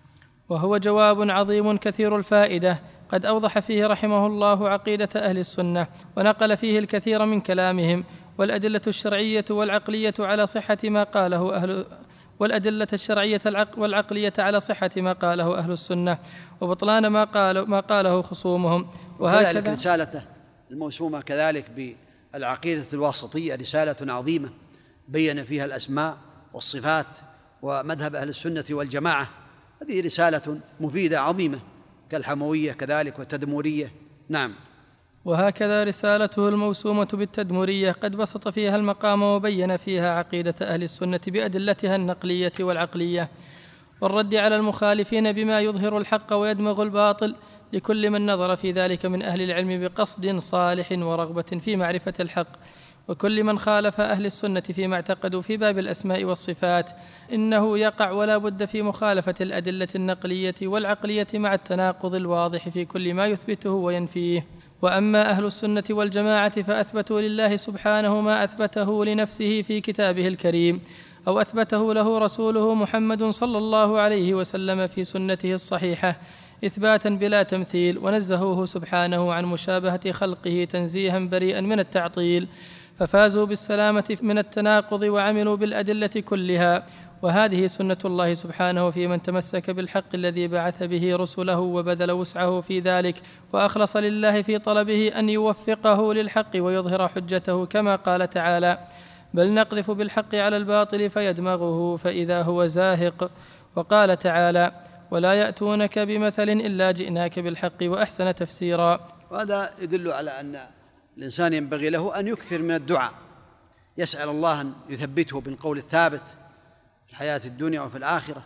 وهو جواب عظيم كثير الفائدة، قد أوضح فيه رحمه الله عقيدة أهل السنة، ونقل فيه الكثير من كلامهم، والأدلة الشرعية والعقلية على صحة ما قاله أهل والأدلة الشرعية والعقلية على صحة ما قاله أهل السنة، وبطلان ما قاله ما قاله خصومهم. وهكذا رسالته الموسومة كذلك بالعقيدة الواسطية رسالة عظيمة بين فيها الأسماء والصفات ومذهب أهل السنة والجماعة. هذه رسالة مفيدة عظيمة كالحموية كذلك والتدمورية. نعم. وهكذا رسالته الموسومة بالتدمرية قد بسط فيها المقام وبين فيها عقيدة أهل السنة بأدلتها النقلية والعقلية، والرد على المخالفين بما يظهر الحق ويدمغ الباطل لكل من نظر في ذلك من أهل العلم بقصد صالح ورغبة في معرفة الحق، وكل من خالف أهل السنة فيما اعتقدوا في باب الأسماء والصفات إنه يقع ولا بد في مخالفة الأدلة النقلية والعقلية مع التناقض الواضح في كل ما يثبته وينفيه. وأما أهل السنة والجماعة فأثبتوا لله سبحانه ما أثبته لنفسه في كتابه الكريم، أو أثبته له رسوله محمد صلى الله عليه وسلم في سنته الصحيحة إثباتا بلا تمثيل، ونزهوه سبحانه عن مشابهة خلقه تنزيها بريئا من التعطيل، ففازوا بالسلامة من التناقض وعملوا بالأدلة كلها. وهذه سنة الله سبحانه في من تمسك بالحق الذي بعث به رسله وبذل وسعه في ذلك، وأخلص لله في طلبه أن يوفقه للحق ويظهر حجته، كما قال تعالى: بل نقذف بالحق على الباطل فيدمغه فإذا هو زاهق. وقال تعالى: ولا يأتونك بمثل إلا جئناك بالحق وأحسن تفسيرا. وهذا يدل على أن الإنسان ينبغي له أن يكثر من الدعاء، يسأل الله أن يثبته بالقول الثابت في الحياة الدنيا وفي الآخرة،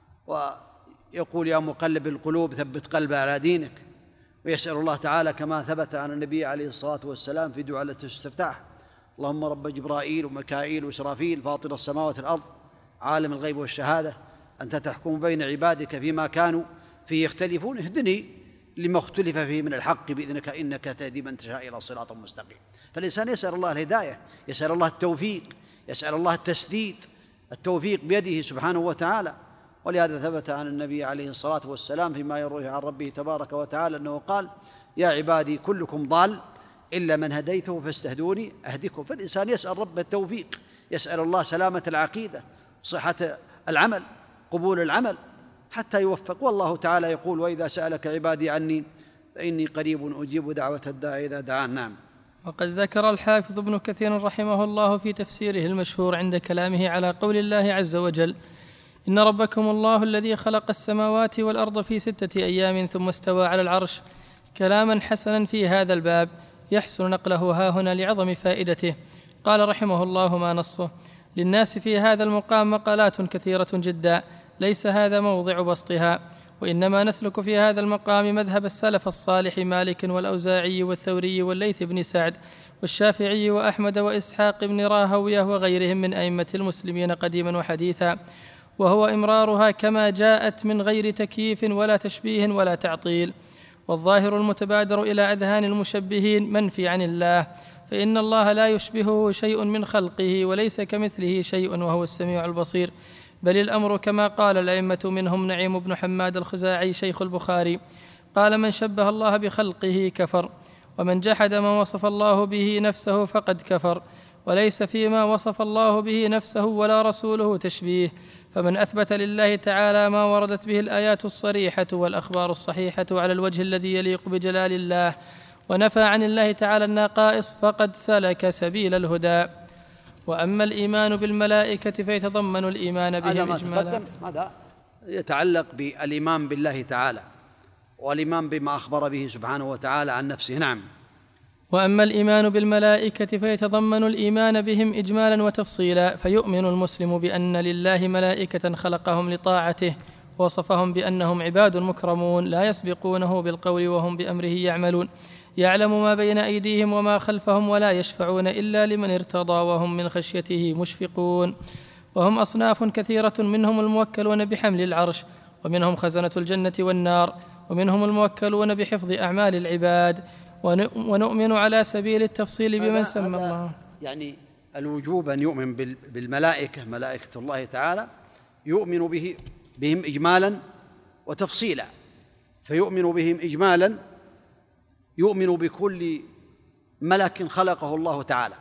ويقول: يا مقلب القلوب ثبت قلبي على دينك. ويسأل الله تعالى كما ثبت عن النبي عليه الصلاة والسلام في دعاء الاستفتاح: اللهم رب جبرائيل وميكائيل وإسرافيل فاطر السماوات والأرض عالم الغيب والشهادة أنت تحكم بين عبادك فيما كانوا فيه يختلفون اهدني لما اختلف فيه من الحق بإذنك إنك تهدي من تشاء إلى صراط مستقيم. فالإنسان يسأل الله الهداية، يسأل الله التوفيق، يسأل الله التسديد، التوفيق بيده سبحانه وتعالى. ولهذا ثبت عن النبي عليه الصلاة والسلام فيما يرويه عن ربه تبارك وتعالى أنه قال: يا عبادي كلكم ضال إلا من هديته فاستهدوني أهدكم. فالإنسان يسأل رب التوفيق، يسأل الله سلامة العقيدة، صحة العمل، قبول العمل، حتى يوفق. والله تعالى يقول: وإذا سألك عبادي عني فإني قريب أجيب دعوة الداعي إذا دعان. نعم. وقد ذكر الحافظ ابن كثير رحمه الله في تفسيره المشهور عند كلامه على قول الله عز وجل: إن ربكم الله الذي خلق السماوات والأرض في ستة أيام ثم استوى على العرش، كلاما حسنا في هذا الباب يحسن نقله هاهنا لعظم فائدته. قال رحمه الله: ما نصه للناس في هذا المقام مقالات كثيرة جدا، ليس هذا موضع بسطها، وإنما نسلك في هذا المقام مذهب السلف الصالح مالك والأوزاعي والثوري والليث بن سعد والشافعي وأحمد وإسحاق بن راهويه وغيرهم من أئمة المسلمين قديما وحديثا، وهو إمرارها كما جاءت من غير تكييف ولا تشبيه ولا تعطيل. والظاهر المتبادر إلى أذهان المشبهين منفي عن الله، فإن الله لا يشبهه شيء من خلقه وليس كمثله شيء وهو السميع البصير، بل الأمر كما قال الأئمة منهم نعيم بن حماد الخزاعي شيخ البخاري قال: من شبه الله بخلقه كفر، ومن جحد ما وصف الله به نفسه فقد كفر، وليس فيما وصف الله به نفسه ولا رسوله تشبيه. فمن أثبت لله تعالى ما وردت به الآيات الصريحة والأخبار الصحيحة على الوجه الذي يليق بجلال الله، ونفى عن الله تعالى النقائص، فقد سلك سبيل الهدى. وأما الإيمان بالملائكة فيتضمن الإيمان بهم إجمالا. هذا يتعلق بالإيمان بالله تعالى والإيمان بما أخبر به سبحانه وتعالى عن نفسه. نعم. وأما الإيمان بالملائكة فيتضمن الإيمان بهم إجمالا وتفصيلا، فيؤمن المسلم بأن لله ملائكة خلقهم لطاعته، وصفهم بأنهم عباد مكرمون لا يسبقونه بالقول وهم بأمره يعملون، يعلم ما بين أيديهم وما خلفهم، ولا يشفعون إلا لمن ارتضى وهم من خشيته مشفقون. وهم أصناف كثيرة، منهم الموكلون بحمل العرش، ومنهم خزنة الجنة والنار، ومنهم الموكلون بحفظ أعمال العباد. ونؤمن على سبيل التفصيل بمن سمى الله. يعني الوجوب أن يؤمن بالملائكة، ملائكة الله تعالى، يؤمن به بهم إجمالا وتفصيلا. فيؤمن بهم إجمالا، يؤمن بكل ملك خلقه الله تعالى،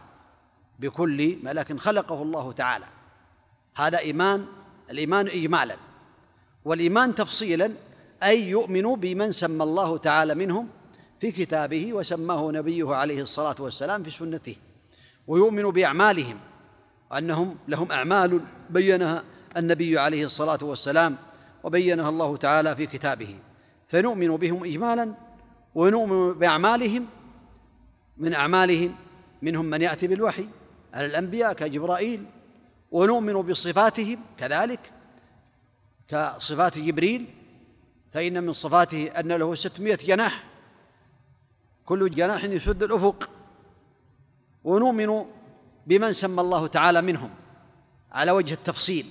بكل ملك خلقه الله تعالى. هذا إيمان، الإيمان إجمالا. والإيمان تفصيلا أي يؤمن بمن سمى الله تعالى منهم في كتابه وسماه نبيه عليه الصلاة والسلام في سنته، ويؤمن بأعمالهم، أنهم لهم أعمال بينها النبي عليه الصلاة والسلام وبينها الله تعالى في كتابه. فنؤمن بهم إجمالا، ونؤمن بأعمالهم. من أعمالهم منهم من يأتي بالوحي على الأنبياء كجبرائيل، ونؤمن بصفاتهم كذلك كصفات جبريل، فإن من صفاته أن له ستمائة جناح، كل جناح يسد الأفق. ونؤمن بمن سمى الله تعالى منهم على وجه التفصيل،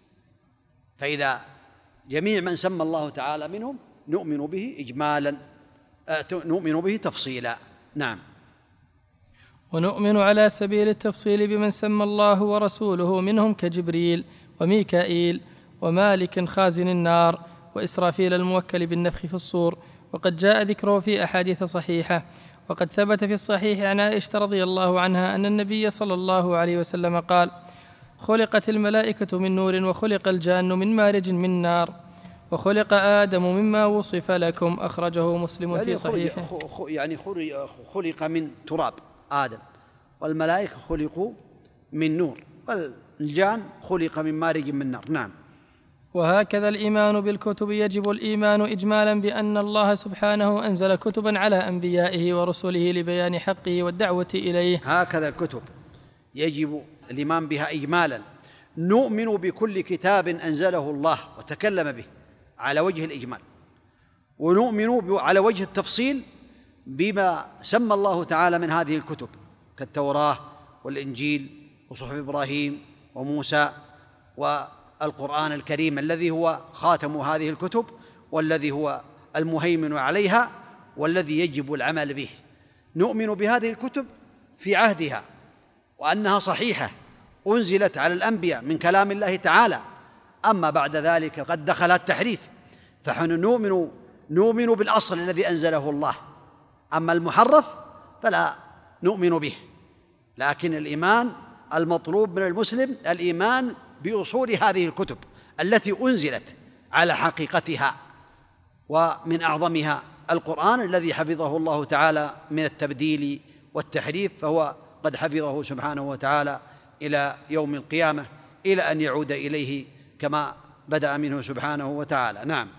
فإذا جميع من سمى الله تعالى منهم نؤمن به إجمالا، نؤمن به تفصيلا. نعم. ونؤمن على سبيل التفصيل بمن سمى الله ورسوله منهم كجبريل وميكائيل ومالك خازن النار وإسرافيل الموكل بالنفخ في الصور، وقد جاء ذكره في أحاديث صحيحة. وقد ثبت في الصحيح عن عائشة رضي الله عنها أن النبي صلى الله عليه وسلم قال: خلقت الملائكة من نور، وخلق الجان من مارج من نار، وخلق آدم مما وصف لكم. أخرجه مسلم في صحيحه. يعني خلق من تراب آدم، والملائكة خلقوا من نور، والجان خلق من مارج من نار. نعم. وهكذا الإيمان بالكتب يجب الإيمان إجمالا بأن الله سبحانه أنزل كتبا على أنبيائه ورسله لبيان حقه والدعوة إليه. هكذا الكتب يجب الإيمان بها إجمالا. نؤمن بكل كتاب أنزله الله وتكلم به على وجه الإجمال، ونؤمن على وجه التفصيل بما سمى الله تعالى من هذه الكتب كالتوراة والإنجيل وصحف إبراهيم وموسى والقرآن الكريم الذي هو خاتم هذه الكتب، والذي هو المهيمن عليها، والذي يجب العمل به. نؤمن بهذه الكتب في عهدها، وأنها صحيحة أنزلت على الأنبياء من كلام الله تعالى. أما بعد ذلك قد دخل التحريف، فنحن نؤمن نؤمن بالأصل الذي أنزله الله، أما المحرف فلا نؤمن به. لكن الإيمان المطلوب من المسلم الإيمان بأصول هذه الكتب التي أنزلت على حقيقتها، ومن أعظمها القرآن الذي حفظه الله تعالى من التبديل والتحريف، فهو قد حفظه سبحانه وتعالى إلى يوم القيامة، إلى أن يعود إليه كما بدأ منه سبحانه وتعالى. نعم.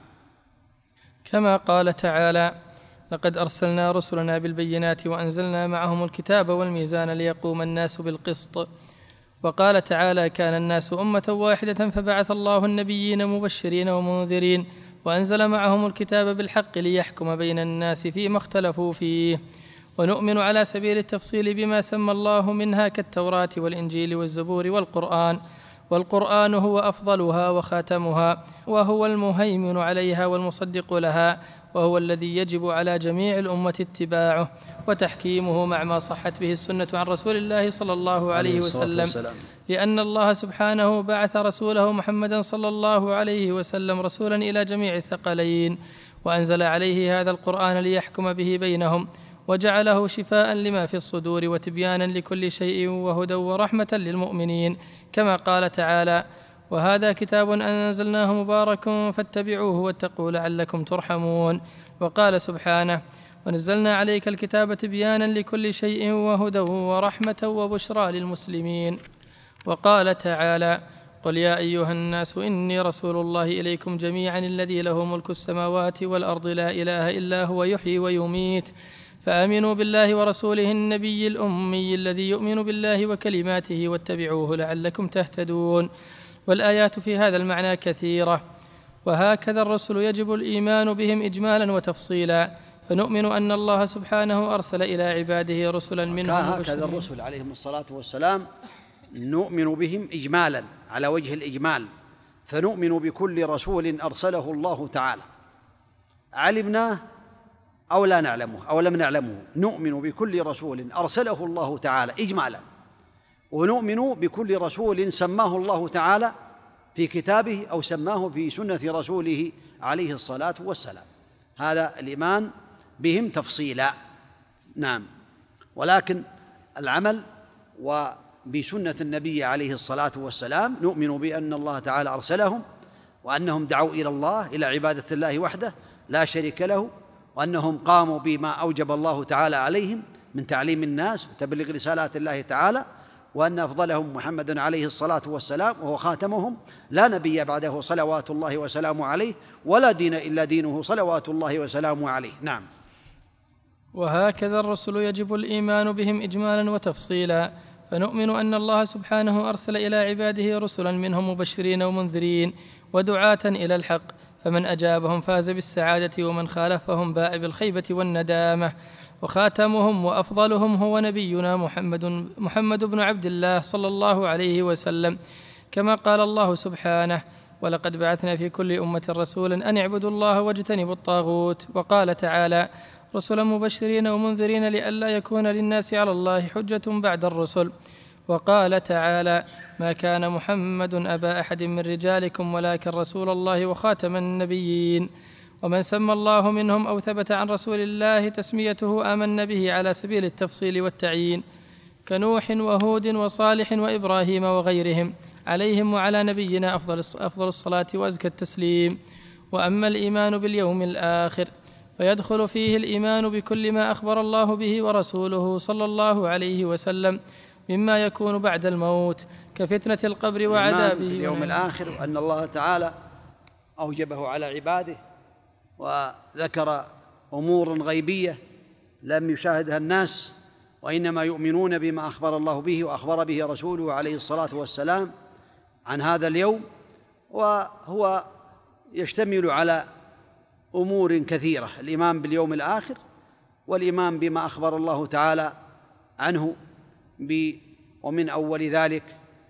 كما قال تعالى: لقد أرسلنا رسلنا بالبينات وأنزلنا معهم الكتاب والميزان ليقوم الناس بالقسط. وقال تعالى: كان الناس أمة واحدة فبعث الله النبيين مبشرين ومنذرين وأنزل معهم الكتاب بالحق ليحكم بين الناس فيما اختلفوا فيه. ونؤمن على سبيل التفصيل بما سمى الله منها كالتوراة والإنجيل والزبور والقرآن، والقرآن هو أفضلها وخاتمها، وهو المهيمن عليها والمصدق لها، وهو الذي يجب على جميع الأمة اتباعه وتحكيمه مع ما صحت به السنة عن رسول الله صلى الله عليه وسلم، لأن الله سبحانه بعث رسوله محمدا صلى الله عليه وسلم رسولا إلى جميع الثقلين، وأنزل عليه هذا القرآن ليحكم به بينهم، وجعله شفاء لما في الصدور وتبيانا لكل شيء وهدى ورحمة للمؤمنين، كما قال تعالى: وهذا كتاب أنزلناه مبارك فاتبعوه واتقوا لعلكم ترحمون. وقال سبحانه: ونزلنا عليك الكتاب تبيانا لكل شيء وهدى ورحمة وبشرى للمسلمين. وقال تعالى: قل يا أيها الناس إني رسول الله إليكم جميعا الذي له ملك السماوات والأرض لا إله إلا هو يحيي ويميت، فآمنوا بالله ورسوله النبي الأمي الذي يؤمن بالله وكلماته واتبعوه لعلكم تهتدون. والآيات في هذا المعنى كثيرة. وهكذا الرسل يجب الإيمان بهم إجمالا وتفصيلا، فنؤمن أن الله سبحانه أرسل إلى عباده رسلا منهم هكذا الرسل عليهم الصلاة والسلام نؤمن بهم إجمالا على وجه الإجمال، فنؤمن بكل رسول أرسله الله تعالى، علمناه أو لا نعلمه أو لم نعلمه، نؤمن بكل رسول أرسله الله تعالى إجمالا، ونؤمن بكل رسول سماه الله تعالى في كتابه أو سماه في سنة رسوله عليه الصلاة والسلام. هذا الإيمان بهم تفصيلا. نعم. ولكن العمل وبسنة النبي عليه الصلاة والسلام نؤمن بأن الله تعالى أرسلهم، وأنهم دعوا إلى الله، إلى عبادة الله وحده لا شريك له، وأنهم قاموا بما أوجب الله تعالى عليهم من تعليم الناس وتبليغ رسالات الله تعالى، وأن أفضلهم محمد عليه الصلاة والسلام وهو خاتمهم، لا نبي بعده صلوات الله وسلامه عليه، ولا دين إلا دينه صلوات الله وسلامه عليه. نعم. وهكذا الرسل يجب الإيمان بهم إجمالا وتفصيلا، فنؤمن أن الله سبحانه أرسل إلى عباده رسلا منهم مبشرين ومنذرين ودعاة إلى الحق، فمن أجابهم فاز بالسعادة، ومن خالفهم باء بالخيبة والندامة. وخاتمهم وأفضلهم هو نبينا محمد محمد بن عبد الله صلى الله عليه وسلم، كما قال الله سبحانه: ولقد بعثنا في كل أمة رسولا أن اعبدوا الله واجتنبوا الطاغوت. وقال تعالى: رسلا مبشرين ومنذرين لئلا يكون للناس على الله حجة بعد الرسل. وقال تعالى: ما كان محمد أبا أحد من رجالكم ولكن رسول الله وخاتم النبيين. ومن سمى الله منهم أو ثبت عن رسول الله تسميته آمن به على سبيل التفصيل والتعيين، كنوح وهود وصالح وإبراهيم وغيرهم، عليهم وعلى نبينا أفضل أفضل الصلاة وأزكى التسليم. وأما الإيمان باليوم الآخر فيدخل فيه الإيمان بكل ما أخبر الله به ورسوله صلى الله عليه وسلم مما يكون بعد الموت كفتنة القبر وعذابه. باليوم الآخر وأن الله تعالى أوجبه على عباده، وذكر أمور غيبية لم يشاهدها الناس، وإنما يؤمنون بما أخبر الله به وأخبر به رسوله عليه الصلاة والسلام عن هذا اليوم، وهو يشتمل على أمور كثيرة: الإيمان باليوم الآخر، والإيمان بما أخبر الله تعالى عنه، ومن أول ذلك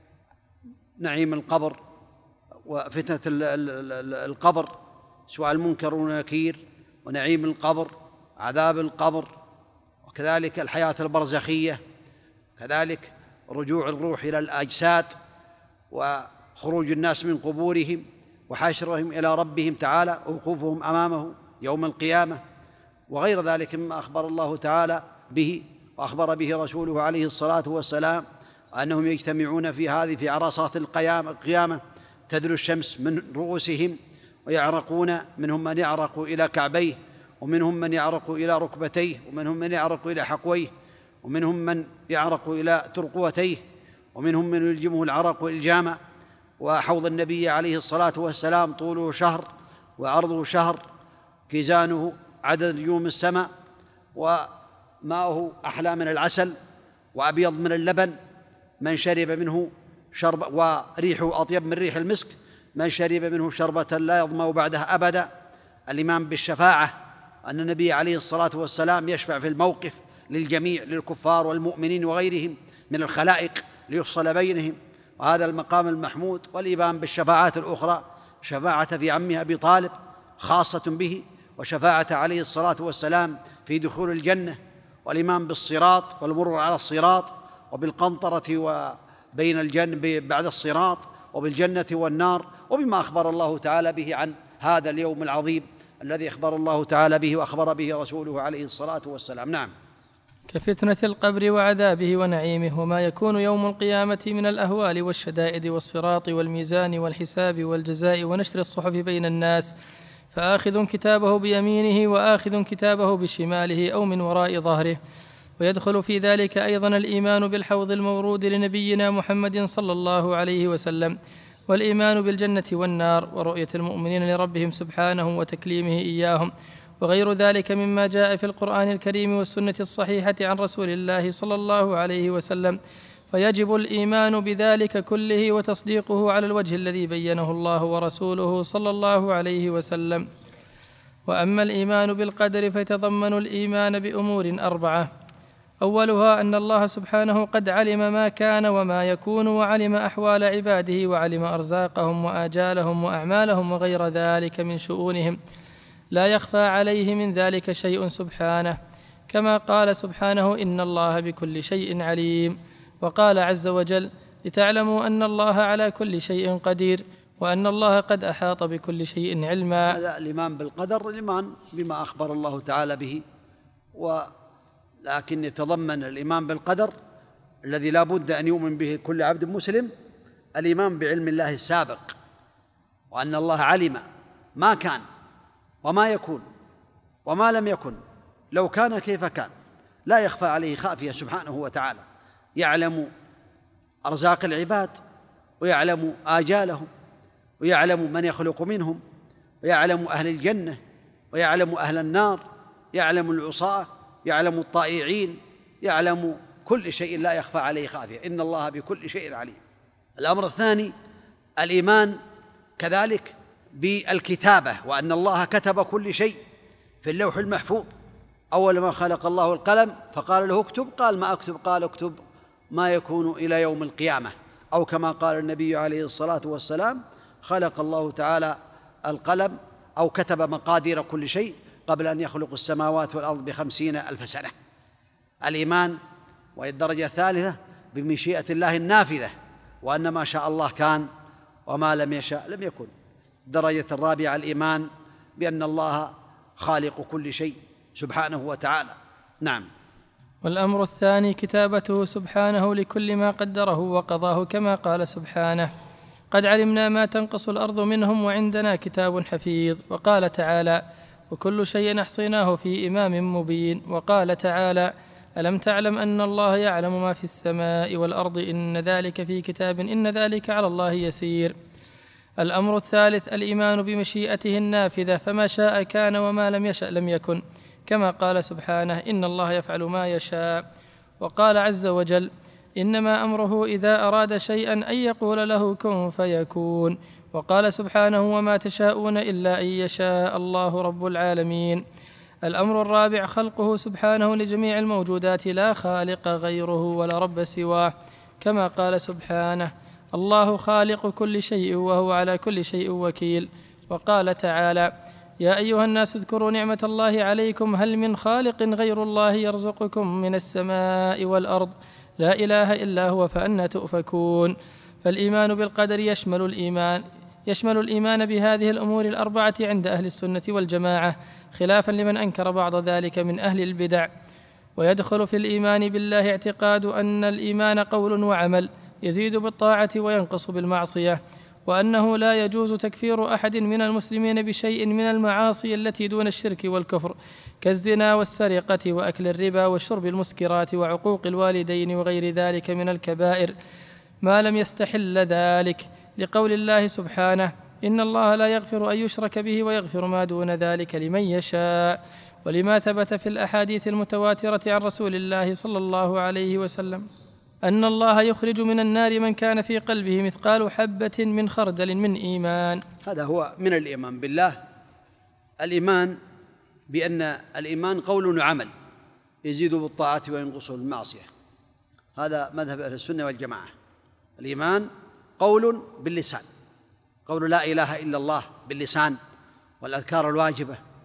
نعيم القبر وفتنة القبر، سؤال المنكر والنكير، ونعيم القبر، عذاب القبر، وكذلك الحياة البرزخية، كذلك رجوع الروح إلى الأجساد، وخروج الناس من قبورهم، وحشرهم إلى ربهم تعالى، ووقوفهم أمامه يوم القيامة، وغير ذلك مما أخبر الله تعالى به وأخبر به رسوله عليه الصلاة والسلام، أنهم يجتمعون في هذه في عرصات القيامة تدنو الشمس من رؤوسهم ويعرقون، منهم من يعرق إلى كعبيه، ومنهم من يعرق إلى ركبتيه، ومنهم من يعرق إلى حقويه، ومنهم من يعرق إلى ترقوتيه، ومنهم من يلجمه العرق إلجاما. وحوض النبي عليه الصلاة والسلام طوله شهر وعرضه شهر، كيزانه عدد نجوم السماء، وماؤه أحلى من العسل وأبيض من اللبن، من شرب منه شرب وريحه أطيب من ريح المسك، من شرب منه شربة لا يظمأ بعدها أبدا. الإيمان بالشفاعة، أن النبي عليه الصلاة والسلام يشفع في الموقف للجميع، للكفار والمؤمنين وغيرهم من الخلائق ليفصل بينهم، وهذا المقام المحمود. والإيمان بالشفاعات الأخرى، شفاعة في عمه أبي طالب خاصة به، وشفاعته عليه الصلاة والسلام في دخول الجنة، والإيمان بالصراط والمرور على الصراط، وبالقنطرة وبين الجنة بعد الصراط، وبالجنة والنار، وبما أخبر الله تعالى به عن هذا اليوم العظيم الذي أخبر الله تعالى به وأخبر به رسوله عليه الصلاة والسلام. نعم. كفتنة القبر وعذابه ونعيمه، وما يكون يوم القيامة من الأهوال والشدائد والصراط والميزان والحساب والجزاء ونشر الصحف بين الناس، فآخذ كتابه بيمينه وآخذ كتابه بشماله أو من وراء ظهره. ويدخل في ذلك أيضا الإيمان بالحوض المورود لنبينا محمد صلى الله عليه وسلم، والإيمان بالجنة والنار، ورؤية المؤمنين لربهم سبحانه وتكليمه إياهم، وغير ذلك مما جاء في القرآن الكريم والسنة الصحيحة عن رسول الله صلى الله عليه وسلم. فيجب الإيمان بذلك كله وتصديقه على الوجه الذي بينه الله ورسوله صلى الله عليه وسلم. وأما الإيمان بالقدر فيتضمن الإيمان بأمور أربعة: أولها أن الله سبحانه قد علم ما كان وما يكون، وعلم أحوال عباده، وعلم أرزاقهم وآجالهم وأعمالهم وغير ذلك من شؤونهم، لا يخفى عليه من ذلك شيء سبحانه، كما قال سبحانه: إن الله بكل شيء عليم. وقال عز وجل: لتعلموا أن الله على كل شيء قدير، وأن الله قد أحاط بكل شيء علما. هذا الإيمان بالقدر، الإيمان بما أخبر الله تعالى به، ولكن يتضمن الإيمان بالقدر الذي لا بد أن يؤمن به كل عبد مسلم الإيمان بعلم الله السابق، وأن الله علم ما كان وما يكون وما لم يكن، لو كان كيف كان، لا يخفى عليه خافية سبحانه وتعالى، يعلم أرزاق العباد، ويعلم آجالهم، ويعلم من يخلق منهم، ويعلم أهل الجنة، ويعلم أهل النار، يعلم العصاة، يعلم الطائعين، يعلم كل شيء لا يخفى عليه خافية، إن الله بكل شيء عليم. الأمر الثاني الإيمان كذلك بالكتابة، وأن الله كتب كل شيء في اللوح المحفوظ. أول ما خلق الله القلم فقال له اكتب، قال ما أكتب، قال اكتب ما يكون إلى يوم القيامة، أو كما قال النبي عليه الصلاة والسلام: خلق الله تعالى القلم أو كتب مقادير كل شيء قبل أن يخلق السماوات والأرض بخمسين ألف سنة. الإيمان والدرجة الثالثة بمشيئة الله النافذة، وأن ما شاء الله كان وما لم يشاء لم يكن. الدرجة الرابعة الإيمان بأن الله خالق كل شيء سبحانه وتعالى. نعم. والأمر الثاني كتابته سبحانه لكل ما قدره وقضاه، كما قال سبحانه: قد علمنا ما تنقص الأرض منهم وعندنا كتاب حفيظ. وقال تعالى: وكل شيء أحصيناه في إمام مبين. وقال تعالى: ألم تعلم أن الله يعلم ما في السماء والأرض، إن ذلك في كتاب، إن ذلك على الله يسير. الأمر الثالث الإيمان بمشيئته النافذة، فما شاء كان وما لم يشأ لم يكن، كما قال سبحانه: إن الله يفعل ما يشاء. وقال عز وجل: إنما أمره إذا أراد شيئا أن يقول له كن فيكون. وقال سبحانه: وما تشاءون إلا أن يشاء الله رب العالمين. الأمر الرابع خلقه سبحانه لجميع الموجودات، لا خالق غيره ولا رب سواه، كما قال سبحانه: الله خالق كل شيء وهو على كل شيء وكيل. وقال تعالى: يا أيها الناس اذكروا نعمة الله عليكم، هل من خالق غير الله يرزقكم من السماء والأرض، لا إله إلا هو فأنى تؤفكون. فالإيمان بالقدر يشمل الإيمان يشمل الإيمان بهذه الأمور الأربعة عند أهل السنة والجماعة، خلافا لمن أنكر بعض ذلك من أهل البدع. ويدخل في الإيمان بالله اعتقاد أن الإيمان قول وعمل، يزيد بالطاعة وينقص بالمعصية، وأنه لا يجوز تكفير أحد من المسلمين بشيء من المعاصي التي دون الشرك والكفر، كالزنا والسرقة وأكل الربا والشرب المسكرات وعقوق الوالدين وغير ذلك من الكبائر، ما لم يستحل ذلك، لقول الله سبحانه: إن الله لا يغفر أن يشرك به ويغفر ما دون ذلك لمن يشاء. ولما ثبت في الأحاديث المتواترة عن رسول الله صلى الله عليه وسلم أن الله يخرج من النار من كان في قلبه مثقال حبة من خردل من إيمان. هذا هو من الإيمان بالله، الإيمان بأن الإيمان قول وعمل، يزيد بالطاعة وينقص بالمعصية. هذا مذهب أهل السنة والجماعة. الإيمان قول باللسان، قول لا إله إلا الله باللسان، والأذكار الواجبة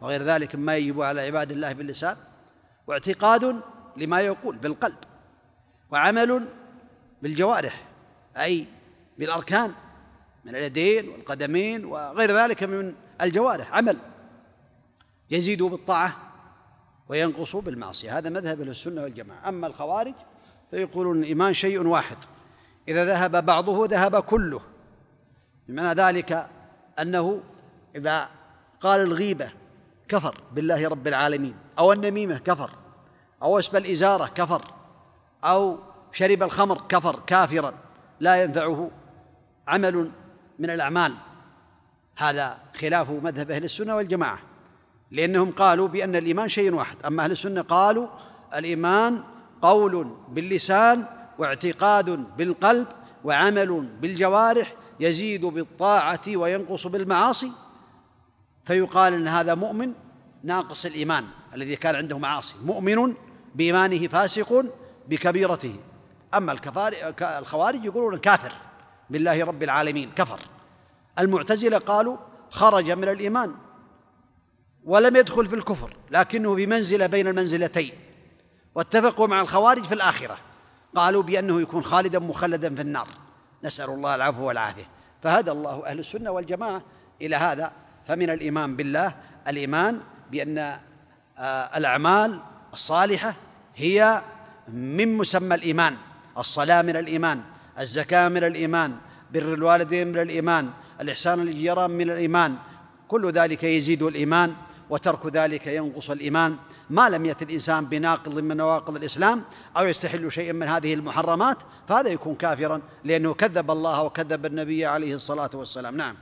وغير ذلك مما يجب على عباد الله باللسان، واعتقاد لما يقول بالقلب، وعمل بالجوارح أي بالأركان من اليدين والقدمين وغير ذلك من الجوارح، عمل يزيد بالطاعة وينقص بالمعصية. هذا مذهب أهل السنة والجماعة. أما الخوارج فيقولون الإيمان شيء واحد، إذا ذهب بعضه ذهب كله، بمعنى ذلك أنه إذا قال الغيبة كفر بالله رب العالمين، أو النميمة كفر، أو أسبل الإزارة كفر، أو شرب الخمر كفر كافرا لا ينفعه عمل من الأعمال. هذا خلاف مذهب أهل السنة والجماعة، لأنهم قالوا بأن الإيمان شيء واحد. أما أهل السنة قالوا الإيمان قول باللسان واعتقاد بالقلب وعمل بالجوارح يزيد بالطاعة وينقص بالمعاصي، فيقال أن هذا مؤمن ناقص الإيمان الذي كان عنده معاصي، مؤمن بإيمانه فاسق بكبيرته. أما الخوارج يقولون كافر بالله رب العالمين، كفر. المعتزلة قالوا خرج من الإيمان ولم يدخل في الكفر، لكنه بمنزلة بين المنزلتين، واتفقوا مع الخوارج في الآخرة، قالوا بأنه يكون خالدا مخلدا في النار، نسأل الله العفو والعافية. فهدى الله أهل السنة والجماعة إلى هذا. فمن الإيمان بالله الإيمان بأن الأعمال الصالحة هي من مسمى الإيمان، الصلاة من الإيمان، الزكاة من الإيمان، بر الوالدين من الإيمان، الإحسان للجيران من الإيمان، كل ذلك يزيد الإيمان، وترك ذلك ينقص الإيمان، ما لم يأت الإنسان بناقض من نواقض الإسلام أو يستحل شيئا من هذه المحرمات، فهذا يكون كافرا لأنه كذب الله وكذب النبي عليه الصلاة والسلام. نعم.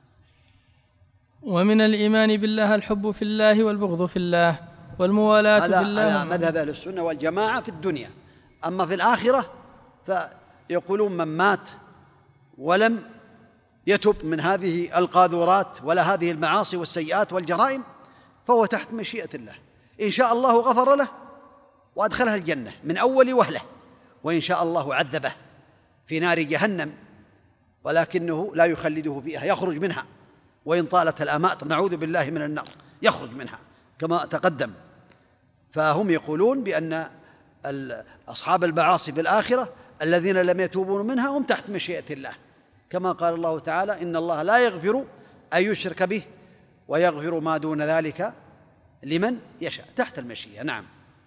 ومن الإيمان بالله الحب في الله والبغض في الله والموالاة في الله. هذا مذهب أهل السنة والجماعة في الدنيا. أما في الآخرة فيقولون من مات ولم يتب من هذه القاذورات ولا هذه المعاصي والسيئات والجرائم فهو تحت مشيئة الله، إن شاء الله غفر له وأدخله الجنة من أول وهلة، وإن شاء الله عذبه في نار جهنم ولكنه لا يخلده فيها، يخرج منها وإن طالت الأمات، نعوذ بالله من النار، يخرج منها كما تقدم. فهم يقولون بأن أصحاب المعاصي في الآخرة الذين لم يتوبوا منها هم تحت مشيئة الله، كما قال الله تعالى إن الله لا يغفر أن يشرك به ويغفر ما دون ذلك لمن يشاء، تحت المشيئة. نعم.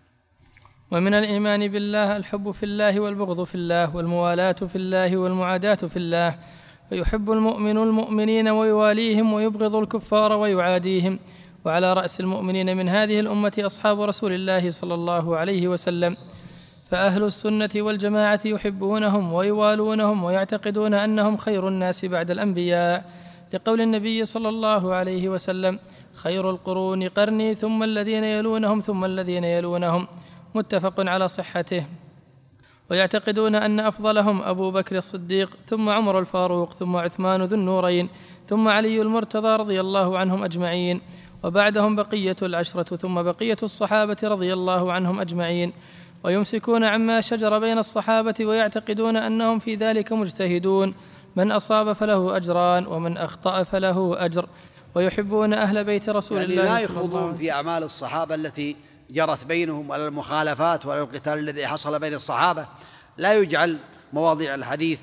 ومن الإيمان بالله الحب في الله والبغض في الله والموالاة في الله والمعاداة في الله، فيحب المؤمن المؤمنين ويواليهم ويبغض الكفار ويعاديهم. وعلى رأس المؤمنين من هذه الأمة أصحاب رسول الله صلى الله عليه وسلم، فأهل السنة والجماعة يحبونهم ويوالونهم ويعتقدون أنهم خير الناس بعد الأنبياء، لقول النبي صلى الله عليه وسلم خير القرون قرني ثم الذين يلونهم ثم الذين يلونهم، متفق على صحته. ويعتقدون أن أفضلهم أبو بكر الصديق ثم عمر الفاروق ثم عثمان ذو النورين ثم علي المرتضى رضي الله عنهم أجمعين، وبعدهم بقية العشرة ثم بقية الصحابة رضي الله عنهم أجمعين. ويمسكون عما شجر بين الصحابة ويعتقدون أنهم في ذلك مجتهدون، من أصاب فله أجران ومن أخطأ فله أجر. ويحبون أهل بيت رسول يعني الله لا صلى الله عليه يخوضون وسلم في أعمال الصحابة التي جرت بينهم ولا المخالفات ولا القتال الذي حصل بين الصحابة، لا يجعل مواضيع الحديث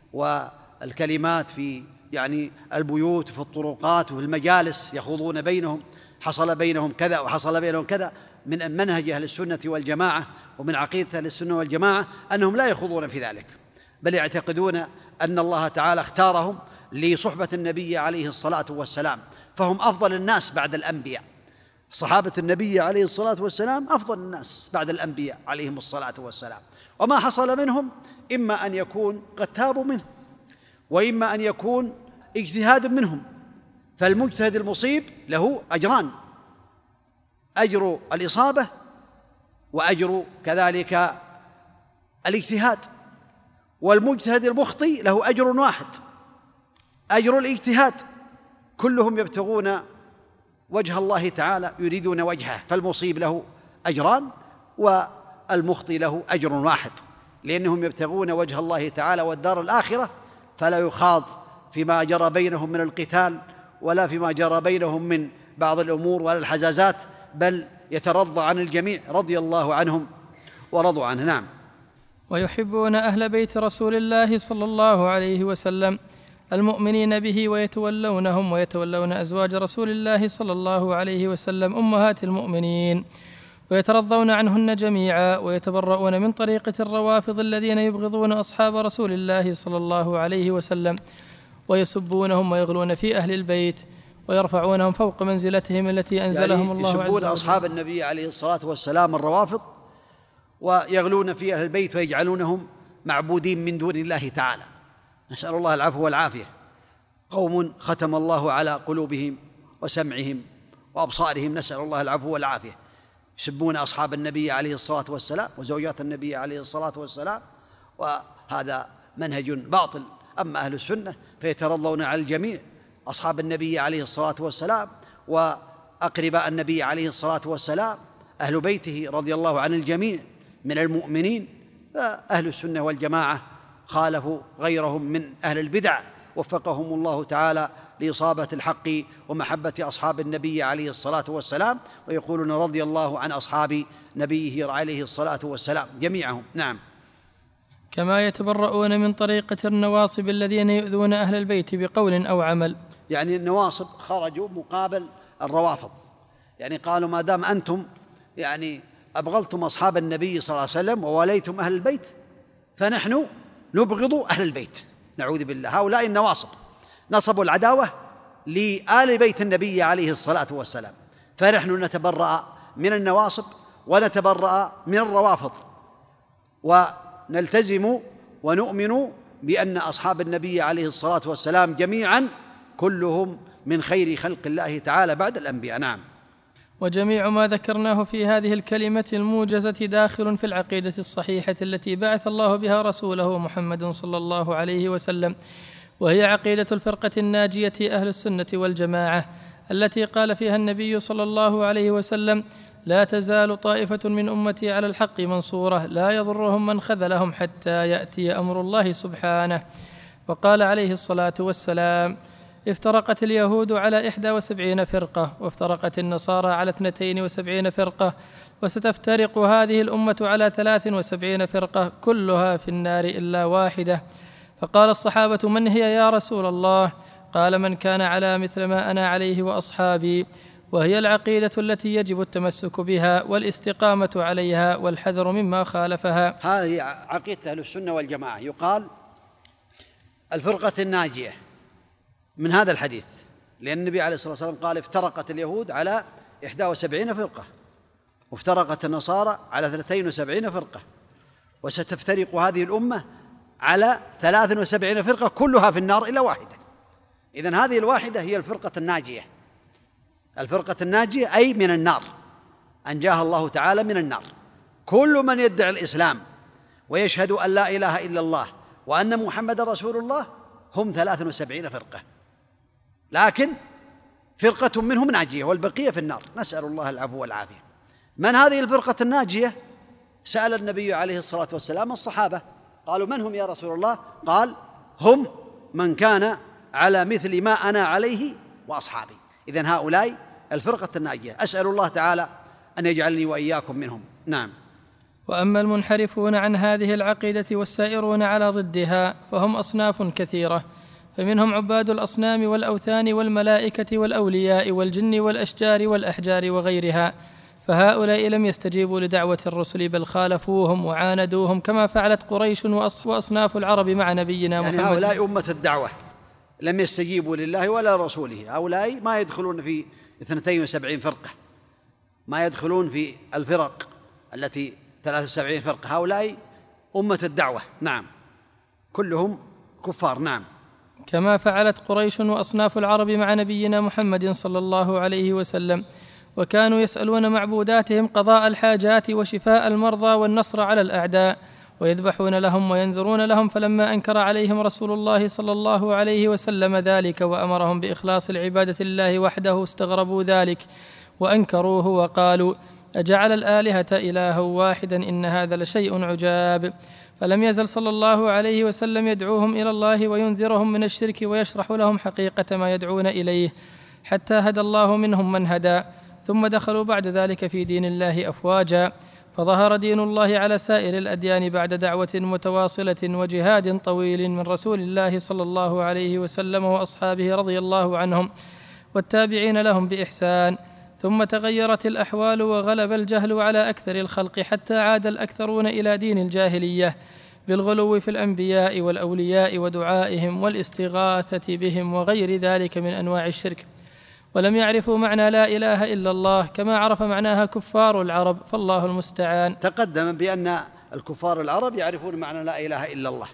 والكلمات في يعني البيوت وفي الطرقات وفي المجالس يخوضون بينهم حصل بينهم كذا وحصل بينهم كذا. من منهج أهل السنة والجماعة ومن عقيدة أهل السنة والجماعة أنهم لا يخوضون في ذلك، بل يعتقدون أن الله تعالى اختارهم لصحبة النبي عليه الصلاة والسلام، فهم أفضل الناس بعد الأنبياء. صحابة النبي عليه الصلاة والسلام أفضل الناس بعد الأنبياء عليهم الصلاة والسلام، وما حصل منهم إما أن يكون قد تابوا منه وإما أن يكون اجتهاد منهم. فالمجتهد المصيب له أجران، أجر الإصابة وأجر كذلك الاجتهاد، والمجتهد المخطئ له أجر واحد، أجر الاجتهاد. كلهم يبتغون وجه الله تعالى يريدون وجهه، فالمصيب له أجران والمخطئ له أجر واحد، لأنهم يبتغون وجه الله تعالى والدار الآخرة، فلا يخاض فيما جرى بينهم من القتال ولا فيما جرى بينهم من بعض الأمور ولا الحزازات، بل يترضى عن الجميع رضي الله عنهم ورضوا عنه. نعم. ويحبون أهل بيت رسول الله صلى الله عليه وسلم المؤمنين به، ويتولونهم ويتولون أزواج رسول الله صلى الله عليه وسلم أمهات المؤمنين، ويترضون عنهن جميعا، ويتبرؤون من طريقة الروافض الذين يبغضون أصحاب رسول الله صلى الله عليه وسلم، ويسبونهم ويغلون في أهل البيت، ويرفعونهم فوق منزلتهم التي أنزلهم يعني الله عز وجل. يسبون أصحاب النبي عليه الصلاة والسلام الروافض، ويغلون في أهل البيت ويجعلونهم معبودين من دون الله تعالى. نسأل الله العفو والعافية. قوم ختم الله على قلوبهم وسمعهم وأبصارهم، نسأل الله العفو والعافية. يسبون أصحاب النبي عليه الصلاة والسلام وزوجات النبي عليه الصلاة والسلام، وهذا منهج باطل. أما أهل السنة فيترضون على الجميع، أصحاب النبي عليه الصلاة والسلام وأقرباء النبي عليه الصلاة والسلام، أهل بيته رضي الله عن الجميع من المؤمنين. أهل السنة والجماعة خالفوا غيرهم من أهل البدع، وفقهم الله تعالى لإصابة الحق ومحبة أصحاب النبي عليه الصلاة والسلام، ويقولون رضي الله عن أصحاب نبيه عليه الصلاة والسلام جميعهم. نعم. كما يتبرؤون من طريقة النواصب الذين يؤذون أهل البيت بقول أو عمل. يعني النواصب خرجوا مقابل الروافض، يعني قالوا ما دام أنتم يعني أبغضتم أصحاب النبي صلى الله عليه وسلم ووليتم أهل البيت، فنحن نبغض أهل البيت، نعوذ بالله. هؤلاء النواصب نصبوا العداوة لآل بيت النبي عليه الصلاة والسلام، فنحن نتبرأ من النواصب ونتبرأ من الروافض، ونلتزم ونؤمن بأن أصحاب النبي عليه الصلاة والسلام جميعا كلهم من خير خلق الله تعالى بعد الأنبياء. نعم. وجميع ما ذكرناه في هذه الكلمة الموجزة داخل في العقيدة الصحيحة التي بعث الله بها رسوله محمد صلى الله عليه وسلم، وهي عقيدة الفرقة الناجية أهل السنة والجماعة، التي قال فيها النبي صلى الله عليه وسلم: لا تزال طائفة من أمتي على الحق منصورة، لا يضرهم من خذلهم حتى يأتي أمر الله سبحانه. وقال عليه الصلاة والسلام: افترقت اليهود على إحدى وسبعين فرقة، وافترقت النصارى على اثنتين وسبعين فرقة، وستفترق هذه الأمة على ثلاث وسبعين فرقة، كلها في النار إلا واحدة. فقال الصحابة: من هي يا رسول الله؟ قال: من كان على مثل ما أنا عليه وأصحابي. وهي العقيدة التي يجب التمسك بها والاستقامة عليها والحذر مما خالفها. هذه عقيدة أهل السنة والجماعة. يقال الفرقة الناجية من هذا الحديث، لأن النبي عليه الصلاة والسلام قال: افترقت اليهود على إحدى وسبعين فرقة، وافترقت النصارى على اثنتين وسبعين فرقة، وستفترق هذه الأمة على ثلاث وسبعين فرقة، كلها في النار إلا واحدة. إذن هذه الواحدة هي الفرقة الناجية. الفرقة الناجية أي من النار، أنجاها الله تعالى من النار. كل من يدعي الإسلام ويشهد أن لا إله إلا الله وأن محمد رسول الله هم ثلاث وسبعين فرقة، لكن فرقة منهم ناجية والبقية في النار، نسأل الله العفو والعافية. من هذه الفرقة الناجية؟ سأل النبي عليه الصلاة والسلام الصحابة، قالوا: من هم يا رسول الله؟ قال: هم من كان على مثل ما أنا عليه وأصحابي. إذن هؤلاء الفرقة الناجية، أسأل الله تعالى أن يجعلني وإياكم منهم. نعم. وأما المنحرفون عن هذه العقيدة والسائرون على ضدها فهم أصناف كثيرة، فمنهم عباد الأصنام والأوثان والملائكة والأولياء والجن والأشجار والأحجار وغيرها، فهؤلاء لم يستجيبوا لدعوة الرسل بل خالفوهم وعاندوهم، كما فعلت قريش وأصناف العرب مع نبينا محمد. يعني هؤلاء أمة الدعوة لم يستجيبوا لله ولا رسوله، هؤلاء ما يدخلون في اثنتين وسبعين فرقة، ما يدخلون في الفرق التي ثلاث وسبعين فرقة، هؤلاء أمة الدعوة. نعم، كلهم كفار. نعم. كما فعلت قريش وأصناف العرب مع نبينا محمد صلى الله عليه وسلم، وكانوا يسألون معبوداتهم قضاء الحاجات وشفاء المرضى والنصر على الأعداء، ويذبحون لهم وينذرون لهم، فلما أنكر عليهم رسول الله صلى الله عليه وسلم ذلك وأمرهم بإخلاص العبادة لله وحده استغربوا ذلك وأنكروه وقالوا: أجعل الآلهة إلها واحدا إن هذا لشيء عجاب. فلم يزل صلى الله عليه وسلم يدعوهم إلى الله وينذرهم من الشرك ويشرح لهم حقيقة ما يدعون إليه، حتى هدى الله منهم من هدى، ثم دخلوا بعد ذلك في دين الله أفواجا، فظهر دين الله على سائر الأديان بعد دعوة متواصلة وجهاد طويل من رسول الله صلى الله عليه وسلم وأصحابه رضي الله عنهم والتابعين لهم بإحسان. ثم تغيرت الأحوال وغلب الجهل على أكثر الخلق، حتى عاد الأكثرون إلى دين الجاهلية بالغلو في الأنبياء والأولياء ودعائهم والاستغاثة بهم وغير ذلك من أنواع الشرك، ولم يعرفوا معنى لا إله إلا الله كما عرف معناها كفار العرب، فالله المستعان. تقدم بأن الكفار العرب يعرفون معنى لا إله إلا الله،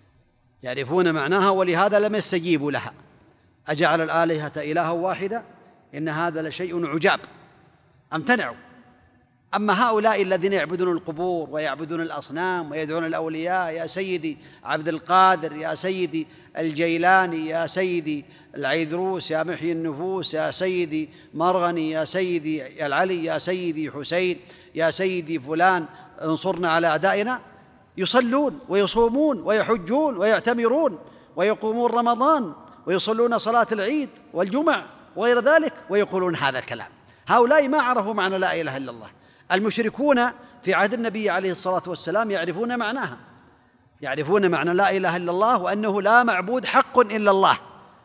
يعرفون معناها، ولهذا لم يستجيبوا لها. أجعل الآلهة إلها واحدة إن هذا لشيء عجاب، امتنعوا. أما هؤلاء الذين يعبدون القبور ويعبدون الأصنام ويدعون الأولياء، يا سيدي عبد القادر، يا سيدي الجيلاني، يا سيدي العيدروس، يا محيي النفوس، يا سيدي مرغني، يا سيدي العلي، يا سيدي حسين، يا سيدي فلان انصرنا على أعدائنا، يصلون ويصومون ويحجون ويعتمرون ويقومون رمضان ويصلون صلاة العيد والجمع وغير ذلك، ويقولون هذا الكلام. هؤلاء ما عرفوا معنى لا إله إلا الله. المشركون في عهد النبي عليه الصلاة والسلام يعرفون معناها، يعرفون معنى لا إله إلا الله، وأنه لا معبود حق إلا الله،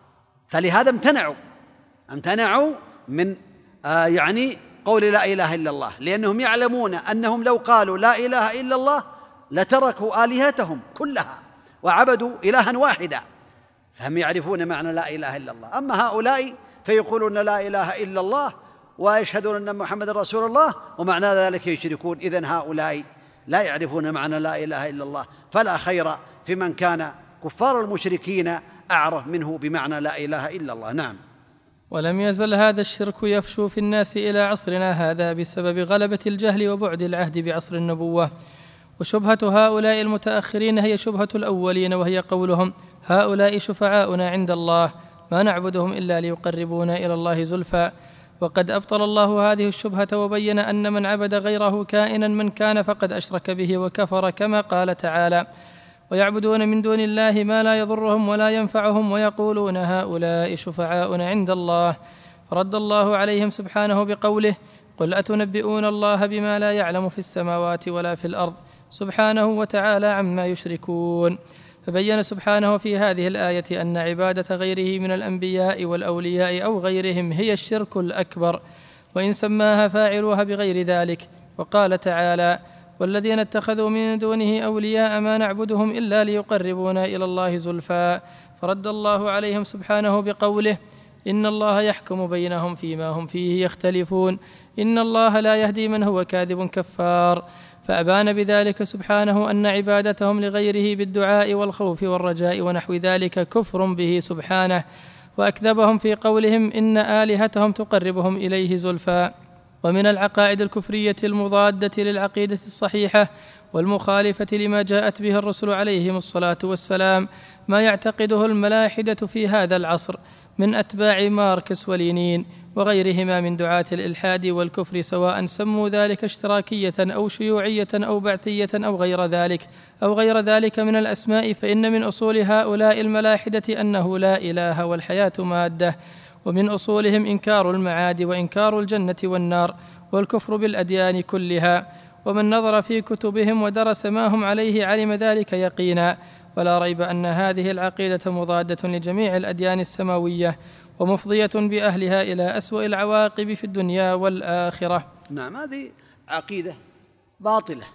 فلهذا امتنعوا امتنعوا من آه يعني قول لا إله إلا الله، لأنهم يعلمون أنهم لو قالوا لا إله إلا الله لتركوا آلهتهم كلها وعبدوا إلها واحدا، فهم يعرفون معنى لا إله إلا الله. أما هؤلاء فيقولون لا إله إلا الله ويشهدون أن محمد رسول الله ومعنى ذلك يشركون. إذن هؤلاء لا يعرفون معنى لا إله إلا الله، فلا خير في من كان كفار المشركين أعرف منه بمعنى لا إله إلا الله. نعم. ولم يزل هذا الشرك يفشو في الناس إلى عصرنا هذا بسبب غلبة الجهل وبعد العهد بعصر النبوة. وشبهة هؤلاء المتأخرين هي شبهة الأولين، وهي قولهم هؤلاء شفعاؤنا عند الله ما نعبدهم إلا ليقربونا إلى الله زلفى. وقد أبطل الله هذه الشبهة وبين أن من عبد غيره كائنا من كان فقد أشرك به وكفر، كما قال تعالى ويعبدون من دون الله ما لا يضرهم ولا ينفعهم ويقولون هؤلاء شفعاؤنا عند الله. فرد الله عليهم سبحانه بقوله قل أتنبئون الله بما لا يعلم في السماوات ولا في الأرض سبحانه وتعالى عما يشركون. فبين سبحانه في هذه الآية أن عبادة غيره من الأنبياء والأولياء أو غيرهم هي الشرك الأكبر، وإن سماها فاعلوها بغير ذلك. وقال تعالى والذين اتخذوا من دونه أولياء ما نعبدهم إلا ليقربونا إلى الله زلفى. فرد الله عليهم سبحانه بقوله إن الله يحكم بينهم فيما هم فيه يختلفون إن الله لا يهدي من هو كاذب كفار. فأبان بذلك سبحانه أن عبادتهم لغيره بالدعاء والخوف والرجاء ونحو ذلك كفر به سبحانه، وأكذبهم في قولهم إن آلهتهم تقربهم إليه زلفى. ومن العقائد الكفرية المضادة للعقيدة الصحيحة والمخالفة لما جاءت به الرسل عليهم الصلاة والسلام ما يعتقده الملاحدة في هذا العصر من أتباع ماركس ولينين وغيرهما من دعاة الإلحاد والكفر، سواء سموا ذلك اشتراكية أو شيوعية أو بعثية أو غير ذلك أو غير ذلك من الأسماء. فإن من أصول هؤلاء الملاحدة أنه لا إله والحياة مادة، ومن أصولهم إنكار المعاد وإنكار الجنة والنار والكفر بالأديان كلها. ومن نظر في كتبهم ودرس ما هم عليه علم ذلك يقينا، ولا ريب أن هذه العقيدة مضادة لجميع الأديان السماوية ومفضية بأهلها إلى أسوأ العواقب في الدنيا والآخرة. نعم، هذه عقيدة باطلة،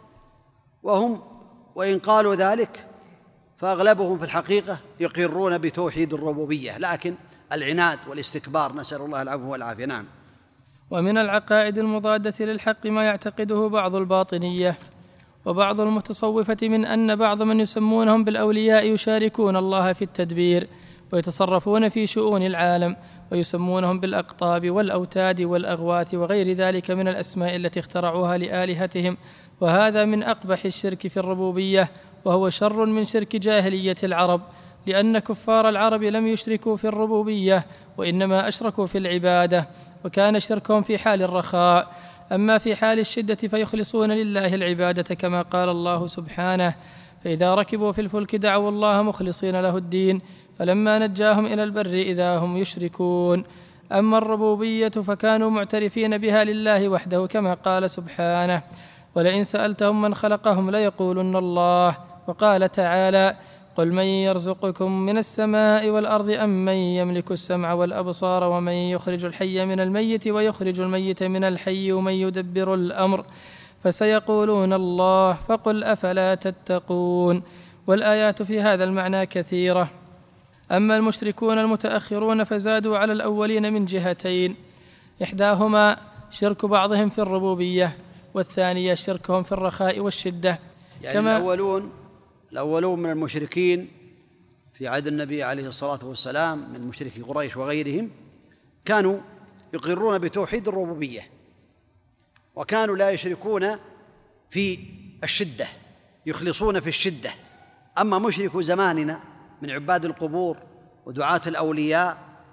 وهم وإن قالوا ذلك فأغلبهم في الحقيقة يقرون بتوحيد الربوبية، لكن العناد والاستكبار نسأل الله العفو والعافية. نعم. ومن العقائد المضادة للحق ما يعتقده بعض الباطنية وبعض المتصوفة من أن بعض من يسمونهم بالأولياء يشاركون الله في التدبير ويتصرفون في شؤون العالم، ويسمونهم بالأقطاب والأوتاد والأغواث وغير ذلك من الأسماء التي اخترعوها لآلهتهم. وهذا من أقبح الشرك في الربوبية، وهو شر من شرك جاهلية العرب، لأن كفار العرب لم يشركوا في الربوبية وإنما أشركوا في العبادة، وكان شركهم في حال الرخاء. أما في حال الشدة فيخلصون لله العبادة، كما قال الله سبحانه فإذا ركبوا في الفلك دعوا الله مخلصين له الدين فلما نجاهم إلى البر إذا هم يشركون. أما الربوبية فكانوا معترفين بها لله وحده، كما قال سبحانه: ولئن سألتهم من خلقهم ليقولن الله. وقال تعالى: قل من يرزقكم من السماء والأرض أم من يملك السمع والأبصار ومن يخرج الحي من الميت ويخرج الميت من الحي ومن يدبر الأمر فسيقولون الله فقل أفلا تتقون. والآيات في هذا المعنى كثيرة. أما المشركون المتأخرون فزادوا على الأولين من جهتين: إحداهما شرك بعضهم في الربوبية، والثانية شركهم في الرخاء والشدة. يعني كما الأولون الأولون من المشركين في عهد النبي عليه الصلاة والسلام من مشركي قريش وغيرهم كانوا يقرون بتوحيد الربوبية، وكانوا لا يشركون في الشدة، يخلصون في الشدة. أما مشركو زماننا من عباد القبور ودعاة الأولياء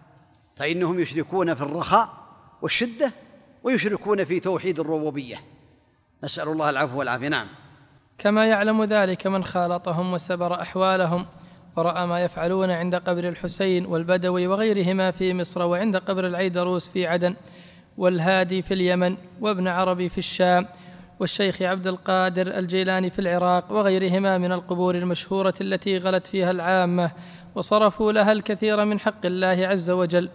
فإنهم يشركون في الرخاء والشدة ويشركون في توحيد الربوبية، نسأل الله العفو والعافية. نعم. كما يعلم ذلك من خالطهم وسبر أحوالهم ورأى ما يفعلون عند قبر الحسين والبدوي وغيرهما في مصر، وعند قبر العيدروس في عدن، والهادي في اليمن، وابن عربي في الشام، والشيخ عبد القادر الجيلاني في العراق، وغيرهما من القبور المشهورة التي غلت فيها العامة وصرفوا لها الكثير من حق الله عز وجل.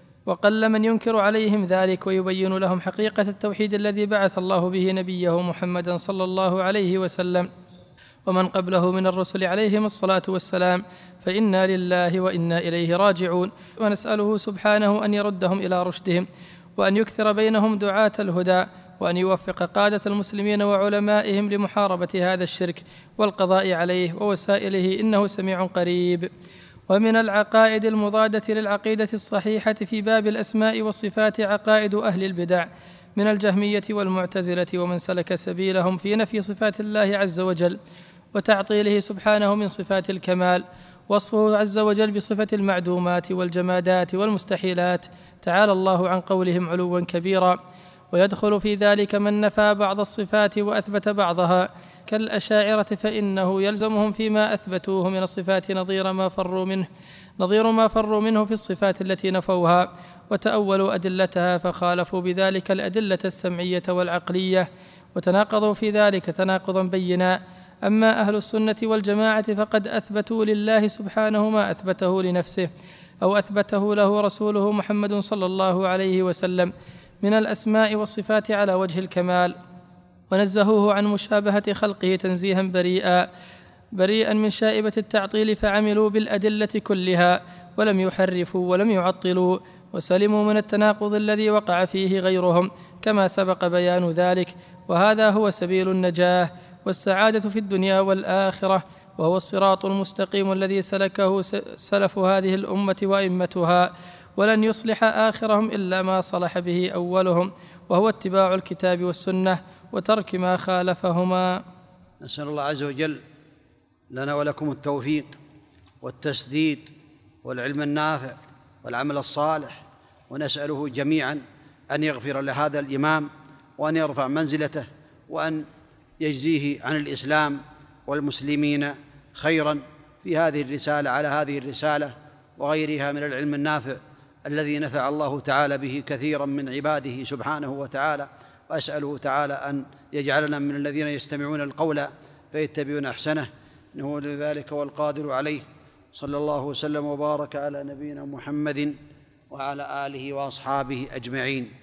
وقل من ينكر عليهم ذلك ويبين لهم حقيقة التوحيد الذي بعث الله به نبيه محمدا صلى الله عليه وسلم ومن قبله من الرسل عليهم الصلاة والسلام، فإنا لله وإنا إليه راجعون. ونسأله سبحانه أن يردهم إلى رشدهم، وأن يكثر بينهم دعاة الهدى، وأن يوفق قادة المسلمين وعلمائهم لمحاربة هذا الشرك والقضاء عليه ووسائله، إنه سميع قريب. ومن العقائد المضادة للعقيدة الصحيحة في باب الأسماء والصفات عقائد أهل البدع من الجهمية والمعتزلة ومن سلك سبيلهم في نفي صفات الله عز وجل وتعطيله سبحانه من صفات الكمال، وصفه عز وجل بصفة المعدومات والجمادات والمستحيلات، تعالى الله عن قولهم علوا كبيرا. ويدخل في ذلك من نفى بعض الصفات وأثبت بعضها كالأشاعرة، فإنه يلزمهم فيما أثبتوه من الصفات نظير ما فروا منه نظير ما فروا منه في الصفات التي نفوها وتأولوا أدلتها، فخالفوا بذلك الأدلة السمعية والعقلية وتناقضوا في ذلك تناقضا بينا. أما أهل السنة والجماعة فقد أثبتوا لله سبحانه ما أثبته لنفسه أو أثبته له رسوله محمد صلى الله عليه وسلم من الأسماء والصفات على وجه الكمال، ونزهوه عن مشابهة خلقه تنزيها بريئا بريئا من شائبة التعطيل، فعملوا بالأدلة كلها ولم يحرفوا ولم يعطلوا، وسلموا من التناقض الذي وقع فيه غيرهم كما سبق بيان ذلك. وهذا هو سبيل النجاة والسعادة في الدنيا والآخرة، وهو الصراط المستقيم الذي سلكه سلف هذه الأمة وأئمتها، ولن يصلح آخرهم إلا ما صلح به أولهم، وهو اتباع الكتاب والسنة وترك ما خالفهما. نسأل الله عز وجل لنا ولكم التوفيق والتسديد والعلم النافع والعمل الصالح، ونسأله جميعا أن يغفر لهذا الإمام وأن يرفع منزلته وأن يجزيه عن الإسلام والمسلمين خيرا في هذه الرسالة على هذه الرسالة وغيرها من العلم النافع الذي نفع الله تعالى به كثيرا من عباده سبحانه وتعالى. وأسأله تعالى أن يجعلنا من الذين يستمعون القول فيتبعون أحسنه، إنه لذلك والقادر عليه. صلى الله وسلم وبارك على نبينا محمد وعلى آله وأصحابه أجمعين.